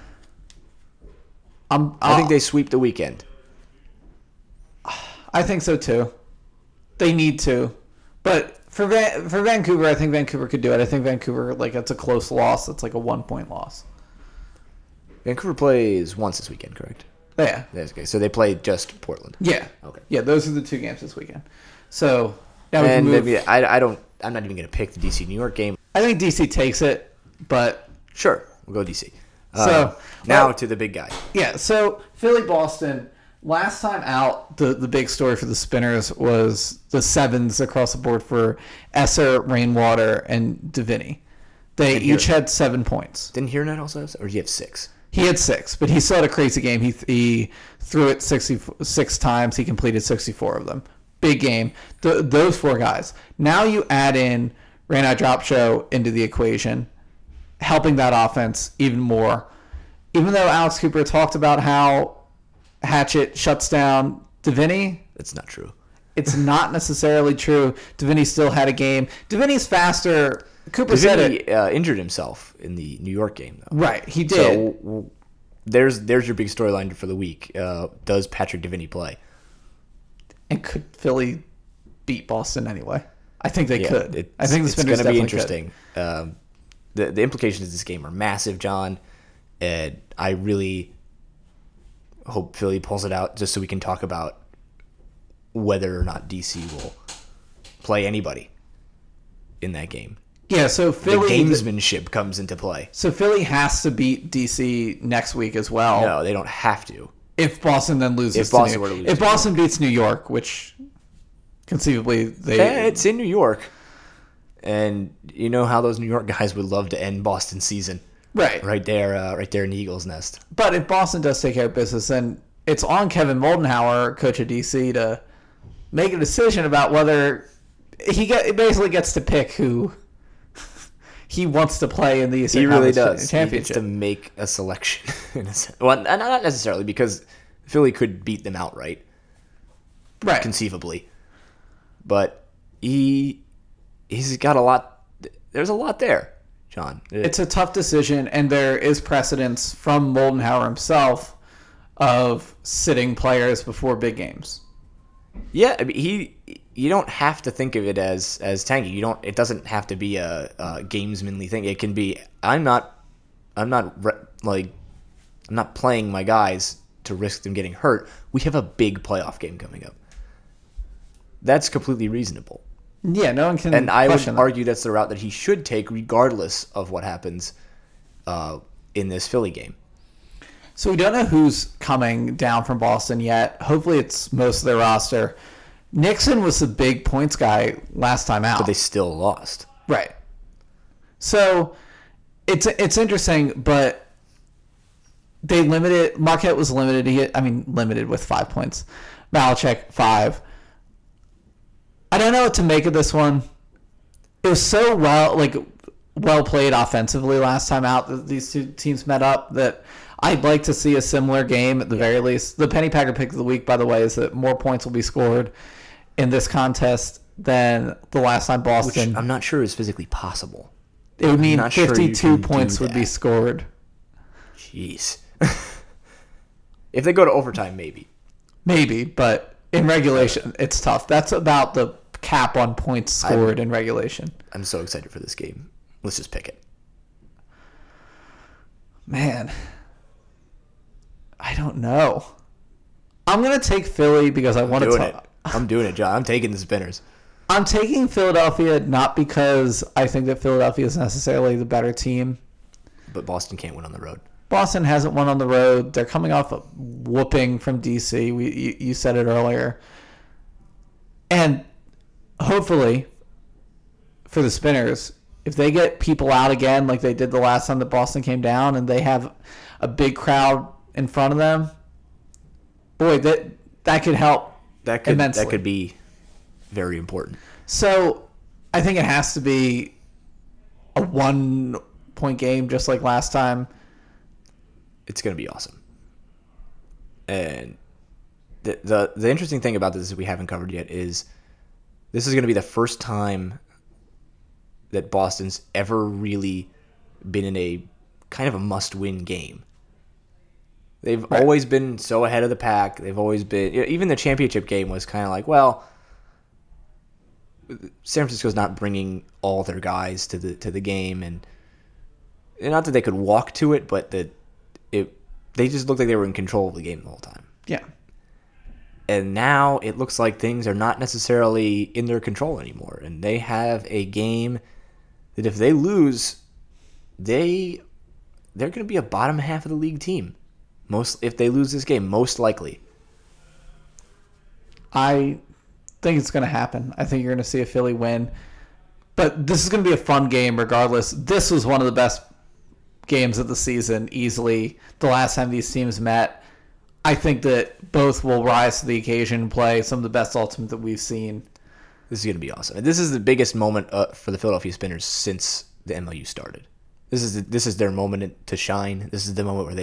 [SPEAKER 3] I
[SPEAKER 2] I think they sweep the weekend.
[SPEAKER 3] I think so too. They need to, but for Vancouver, I think Vancouver could do it. I think Vancouver, like, it's a close loss. It's like a 1-point loss.
[SPEAKER 2] Vancouver plays once this weekend, correct?
[SPEAKER 3] Yeah,
[SPEAKER 2] That's okay. So they play just Portland.
[SPEAKER 3] yeah,
[SPEAKER 2] Okay.
[SPEAKER 3] yeah. Those are the two games this weekend. So now we can
[SPEAKER 2] And
[SPEAKER 3] move.
[SPEAKER 2] maybe I'm not even going to pick the DC New York game.
[SPEAKER 3] I think DC takes it. but
[SPEAKER 2] Sure, we'll go DC.
[SPEAKER 3] So,
[SPEAKER 2] now
[SPEAKER 3] well-
[SPEAKER 2] to the big guy.
[SPEAKER 3] yeah. So Philly Boston. Last time out, the big story for the Spinners was the sevens across the board for Esser, Rainwater, and Davini. They each had 7 points.
[SPEAKER 2] Didn't Hiernet also have, or did he have 6?
[SPEAKER 3] He had 6, but he still had a crazy game. He threw it 66 times. He completed 64 of them. Big game. Those 4 guys. Now you add in Rayna Dropshow into the equation, helping that offense even more. Even though Alex Cooper talked about how Hatchet shuts down Davini,
[SPEAKER 2] That's not true.
[SPEAKER 3] it's not necessarily true. Davini still had a game. Davini's faster. Cooper said it.
[SPEAKER 2] Davini injured himself in the New York game, though.
[SPEAKER 3] Right, he did.
[SPEAKER 2] So there's your big storyline for the week. Does Patrick Davini play?
[SPEAKER 3] And could Philly beat Boston anyway? I think they could. I think the
[SPEAKER 2] it's
[SPEAKER 3] Spinners
[SPEAKER 2] going to be
[SPEAKER 3] definitely could.
[SPEAKER 2] interesting. The implications of this game are massive, John, and I really hope Philly pulls it out just so we can talk about whether or not DC will play anybody in that game.
[SPEAKER 3] Yeah, so
[SPEAKER 2] The
[SPEAKER 3] Philly
[SPEAKER 2] gamesmanship comes into play.
[SPEAKER 3] So Philly has to beat DC next week as well.
[SPEAKER 2] No, they don't have to.
[SPEAKER 3] If Boston then loses,
[SPEAKER 2] If Boston
[SPEAKER 3] to
[SPEAKER 2] were
[SPEAKER 3] New
[SPEAKER 2] to
[SPEAKER 3] York.
[SPEAKER 2] lose
[SPEAKER 3] If
[SPEAKER 2] to
[SPEAKER 3] Boston beats New York, which conceivably they
[SPEAKER 2] It's in New York, and you know how those New York guys would love to end Boston's season right there in the Eagles' nest.
[SPEAKER 3] But if Boston does take care of business, then it's on Kevin Moldenhauer, coach of DC, to make a decision about whether he basically gets to pick who he wants to play in the Eastern
[SPEAKER 2] He really
[SPEAKER 3] Conference
[SPEAKER 2] does.
[SPEAKER 3] Championship.
[SPEAKER 2] He gets to make a selection. In a sense. Well, not necessarily, because Philly could beat them outright,
[SPEAKER 3] right.
[SPEAKER 2] conceivably. But he's got a lot. There's a lot there, John.
[SPEAKER 3] It's a tough decision, and there is precedence from Moldenhauer himself of sitting players before big games.
[SPEAKER 2] Yeah, I mean, you don't have to think of it as tanking. It doesn't have to be a gamesmanly thing. It can be I'm not playing my guys to risk them getting hurt. We have a big playoff game coming up. That's completely reasonable.
[SPEAKER 3] Yeah, no one can.
[SPEAKER 2] And I would
[SPEAKER 3] question that.
[SPEAKER 2] argue that's the route that he should take, regardless of what happens in this Philly game.
[SPEAKER 3] So we don't know who's coming down from Boston yet. Hopefully, it's most of their roster. Nixon was the big points guy last time out.
[SPEAKER 2] But they still lost.
[SPEAKER 3] Right. So it's interesting, but they limited. Marquette was limited. Limited with 5 points. Malachek 5. I don't know what to make of this one. It was so well played offensively last time out that these two teams met up that I'd like to see a similar game at the very least. The Penny Packer pick of the week, by the way, is that more points will be scored in this contest than the last time Boston.
[SPEAKER 2] Which I'm not sure is physically possible.
[SPEAKER 3] It would mean
[SPEAKER 2] not sure you
[SPEAKER 3] 52
[SPEAKER 2] can
[SPEAKER 3] points
[SPEAKER 2] do
[SPEAKER 3] would be
[SPEAKER 2] that.
[SPEAKER 3] scored.
[SPEAKER 2] Jeez. If they go to overtime, maybe.
[SPEAKER 3] Maybe, but in regulation, it's tough. That's about the cap on points scored in regulation.
[SPEAKER 2] I'm so excited for this game. Let's just pick it.
[SPEAKER 3] Man, I don't know. I'm going to take Philly because I want to
[SPEAKER 2] Doing it.
[SPEAKER 3] talk.
[SPEAKER 2] I'm doing it, John. I'm taking the Spinners.
[SPEAKER 3] I'm taking Philadelphia not because I think that Philadelphia is necessarily the better team.
[SPEAKER 2] But Boston can't win on the road.
[SPEAKER 3] Boston hasn't won on the road. They're coming off a whooping from DC. You said it earlier. And hopefully, for the Spinners, if they get people out again like they did the last time that Boston came down and they have a big crowd in front of them, boy, that could help immensely.
[SPEAKER 2] That could be very important.
[SPEAKER 3] So I think it has to be a 1-point game just like last time.
[SPEAKER 2] It's going to be awesome. And the interesting thing about this that we haven't covered yet is this is going to be the first time that Boston's ever really been in a kind of a must-win game. They've always been so ahead of the pack. They've always been... Even the championship game was kind of like, well, San Francisco's not bringing all their guys to the game, and not that they could walk to it, but that they just looked like they were in control of the game the whole time.
[SPEAKER 3] Yeah.
[SPEAKER 2] And now it looks like things are not necessarily in their control anymore, and they have a game that if they lose, they're going to be a bottom half of the league team. If they lose this game, most likely.
[SPEAKER 3] I think it's going to happen. I think you're going to see a Philly win. But this is going to be a fun game regardless. This was one of the best games of the season, easily. The last time these teams met. I think that both will rise to the occasion and play some of the best Ultimate that we've seen.
[SPEAKER 2] This is going to be awesome. And this is the biggest moment for the Philadelphia Spinners since the MLU started. This is their moment to shine. This is the moment where they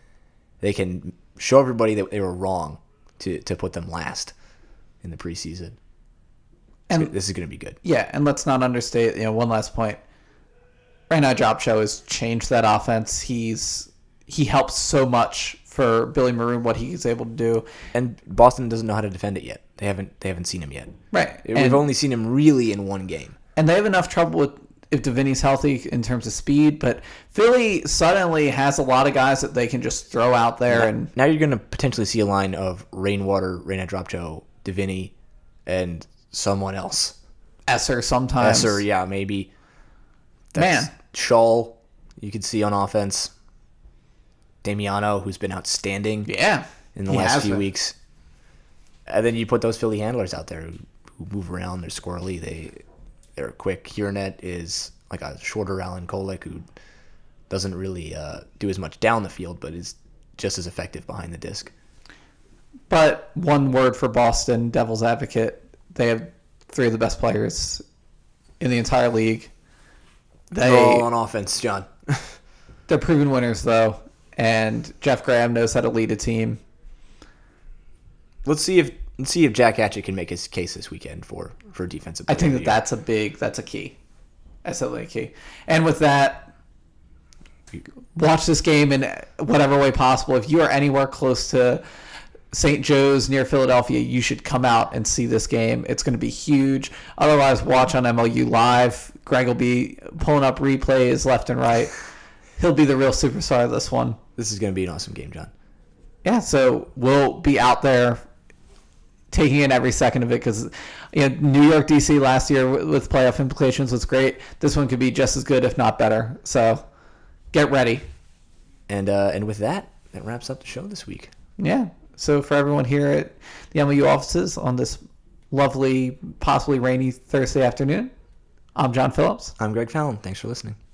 [SPEAKER 2] can show everybody that they were wrong to put them last in the preseason.
[SPEAKER 3] And
[SPEAKER 2] this is going to be good.
[SPEAKER 3] Yeah, and let's not understate, one last point. Right now, Jobshow has changed that offense. He helps so much for Billy Maroon, what he's able to do.
[SPEAKER 2] And Boston doesn't know how to defend it yet. They haven't seen him yet.
[SPEAKER 3] Right.
[SPEAKER 2] We've only seen him really in one game.
[SPEAKER 3] And they have enough trouble with if Davini's healthy in terms of speed, but Philly suddenly has a lot of guys that they can just throw out there.
[SPEAKER 2] Now you're going to potentially see a line of Rainwater, Reyna Dropcho, Davini, and someone else.
[SPEAKER 3] Esser sometimes.
[SPEAKER 2] Esser, yeah, maybe.
[SPEAKER 3] Man.
[SPEAKER 2] Shull, you could see on offense. Damiano, who's been outstanding in the last few weeks. And then you put those Philly handlers out there who move around. They're squirrely. They're quick. Hiernet is like a shorter Alan Kolek who doesn't really do as much down the field, but is just as effective behind the disc.
[SPEAKER 3] But one word for Boston, devil's advocate. They have three of the best players in the entire league.
[SPEAKER 2] They're all on offense, John.
[SPEAKER 3] They're proven winners, though, and Jeff Graham knows how to lead a team.
[SPEAKER 2] Let's see if Jack Hatchett can make his case this weekend for defensive player.
[SPEAKER 3] I think that's a key. That's definitely a key. And with that, watch this game in whatever way possible. If you are anywhere close to St. Joe's near Philadelphia, you should come out and see this game. It's going to be huge. Otherwise, watch on MLU Live. Greg will be pulling up replays left and right. He'll be the real superstar of this one.
[SPEAKER 2] This is going to be an awesome game, John.
[SPEAKER 3] Yeah, so we'll be out there taking in every second of it because New York, DC last year with playoff implications was great. This one could be just as good, if not better. So get ready.
[SPEAKER 2] And with that wraps up the show this week.
[SPEAKER 3] Yeah. So for everyone here at the MLU offices on this lovely, possibly rainy Thursday afternoon, I'm John Phillips.
[SPEAKER 2] I'm Greg Fallon. Thanks for listening.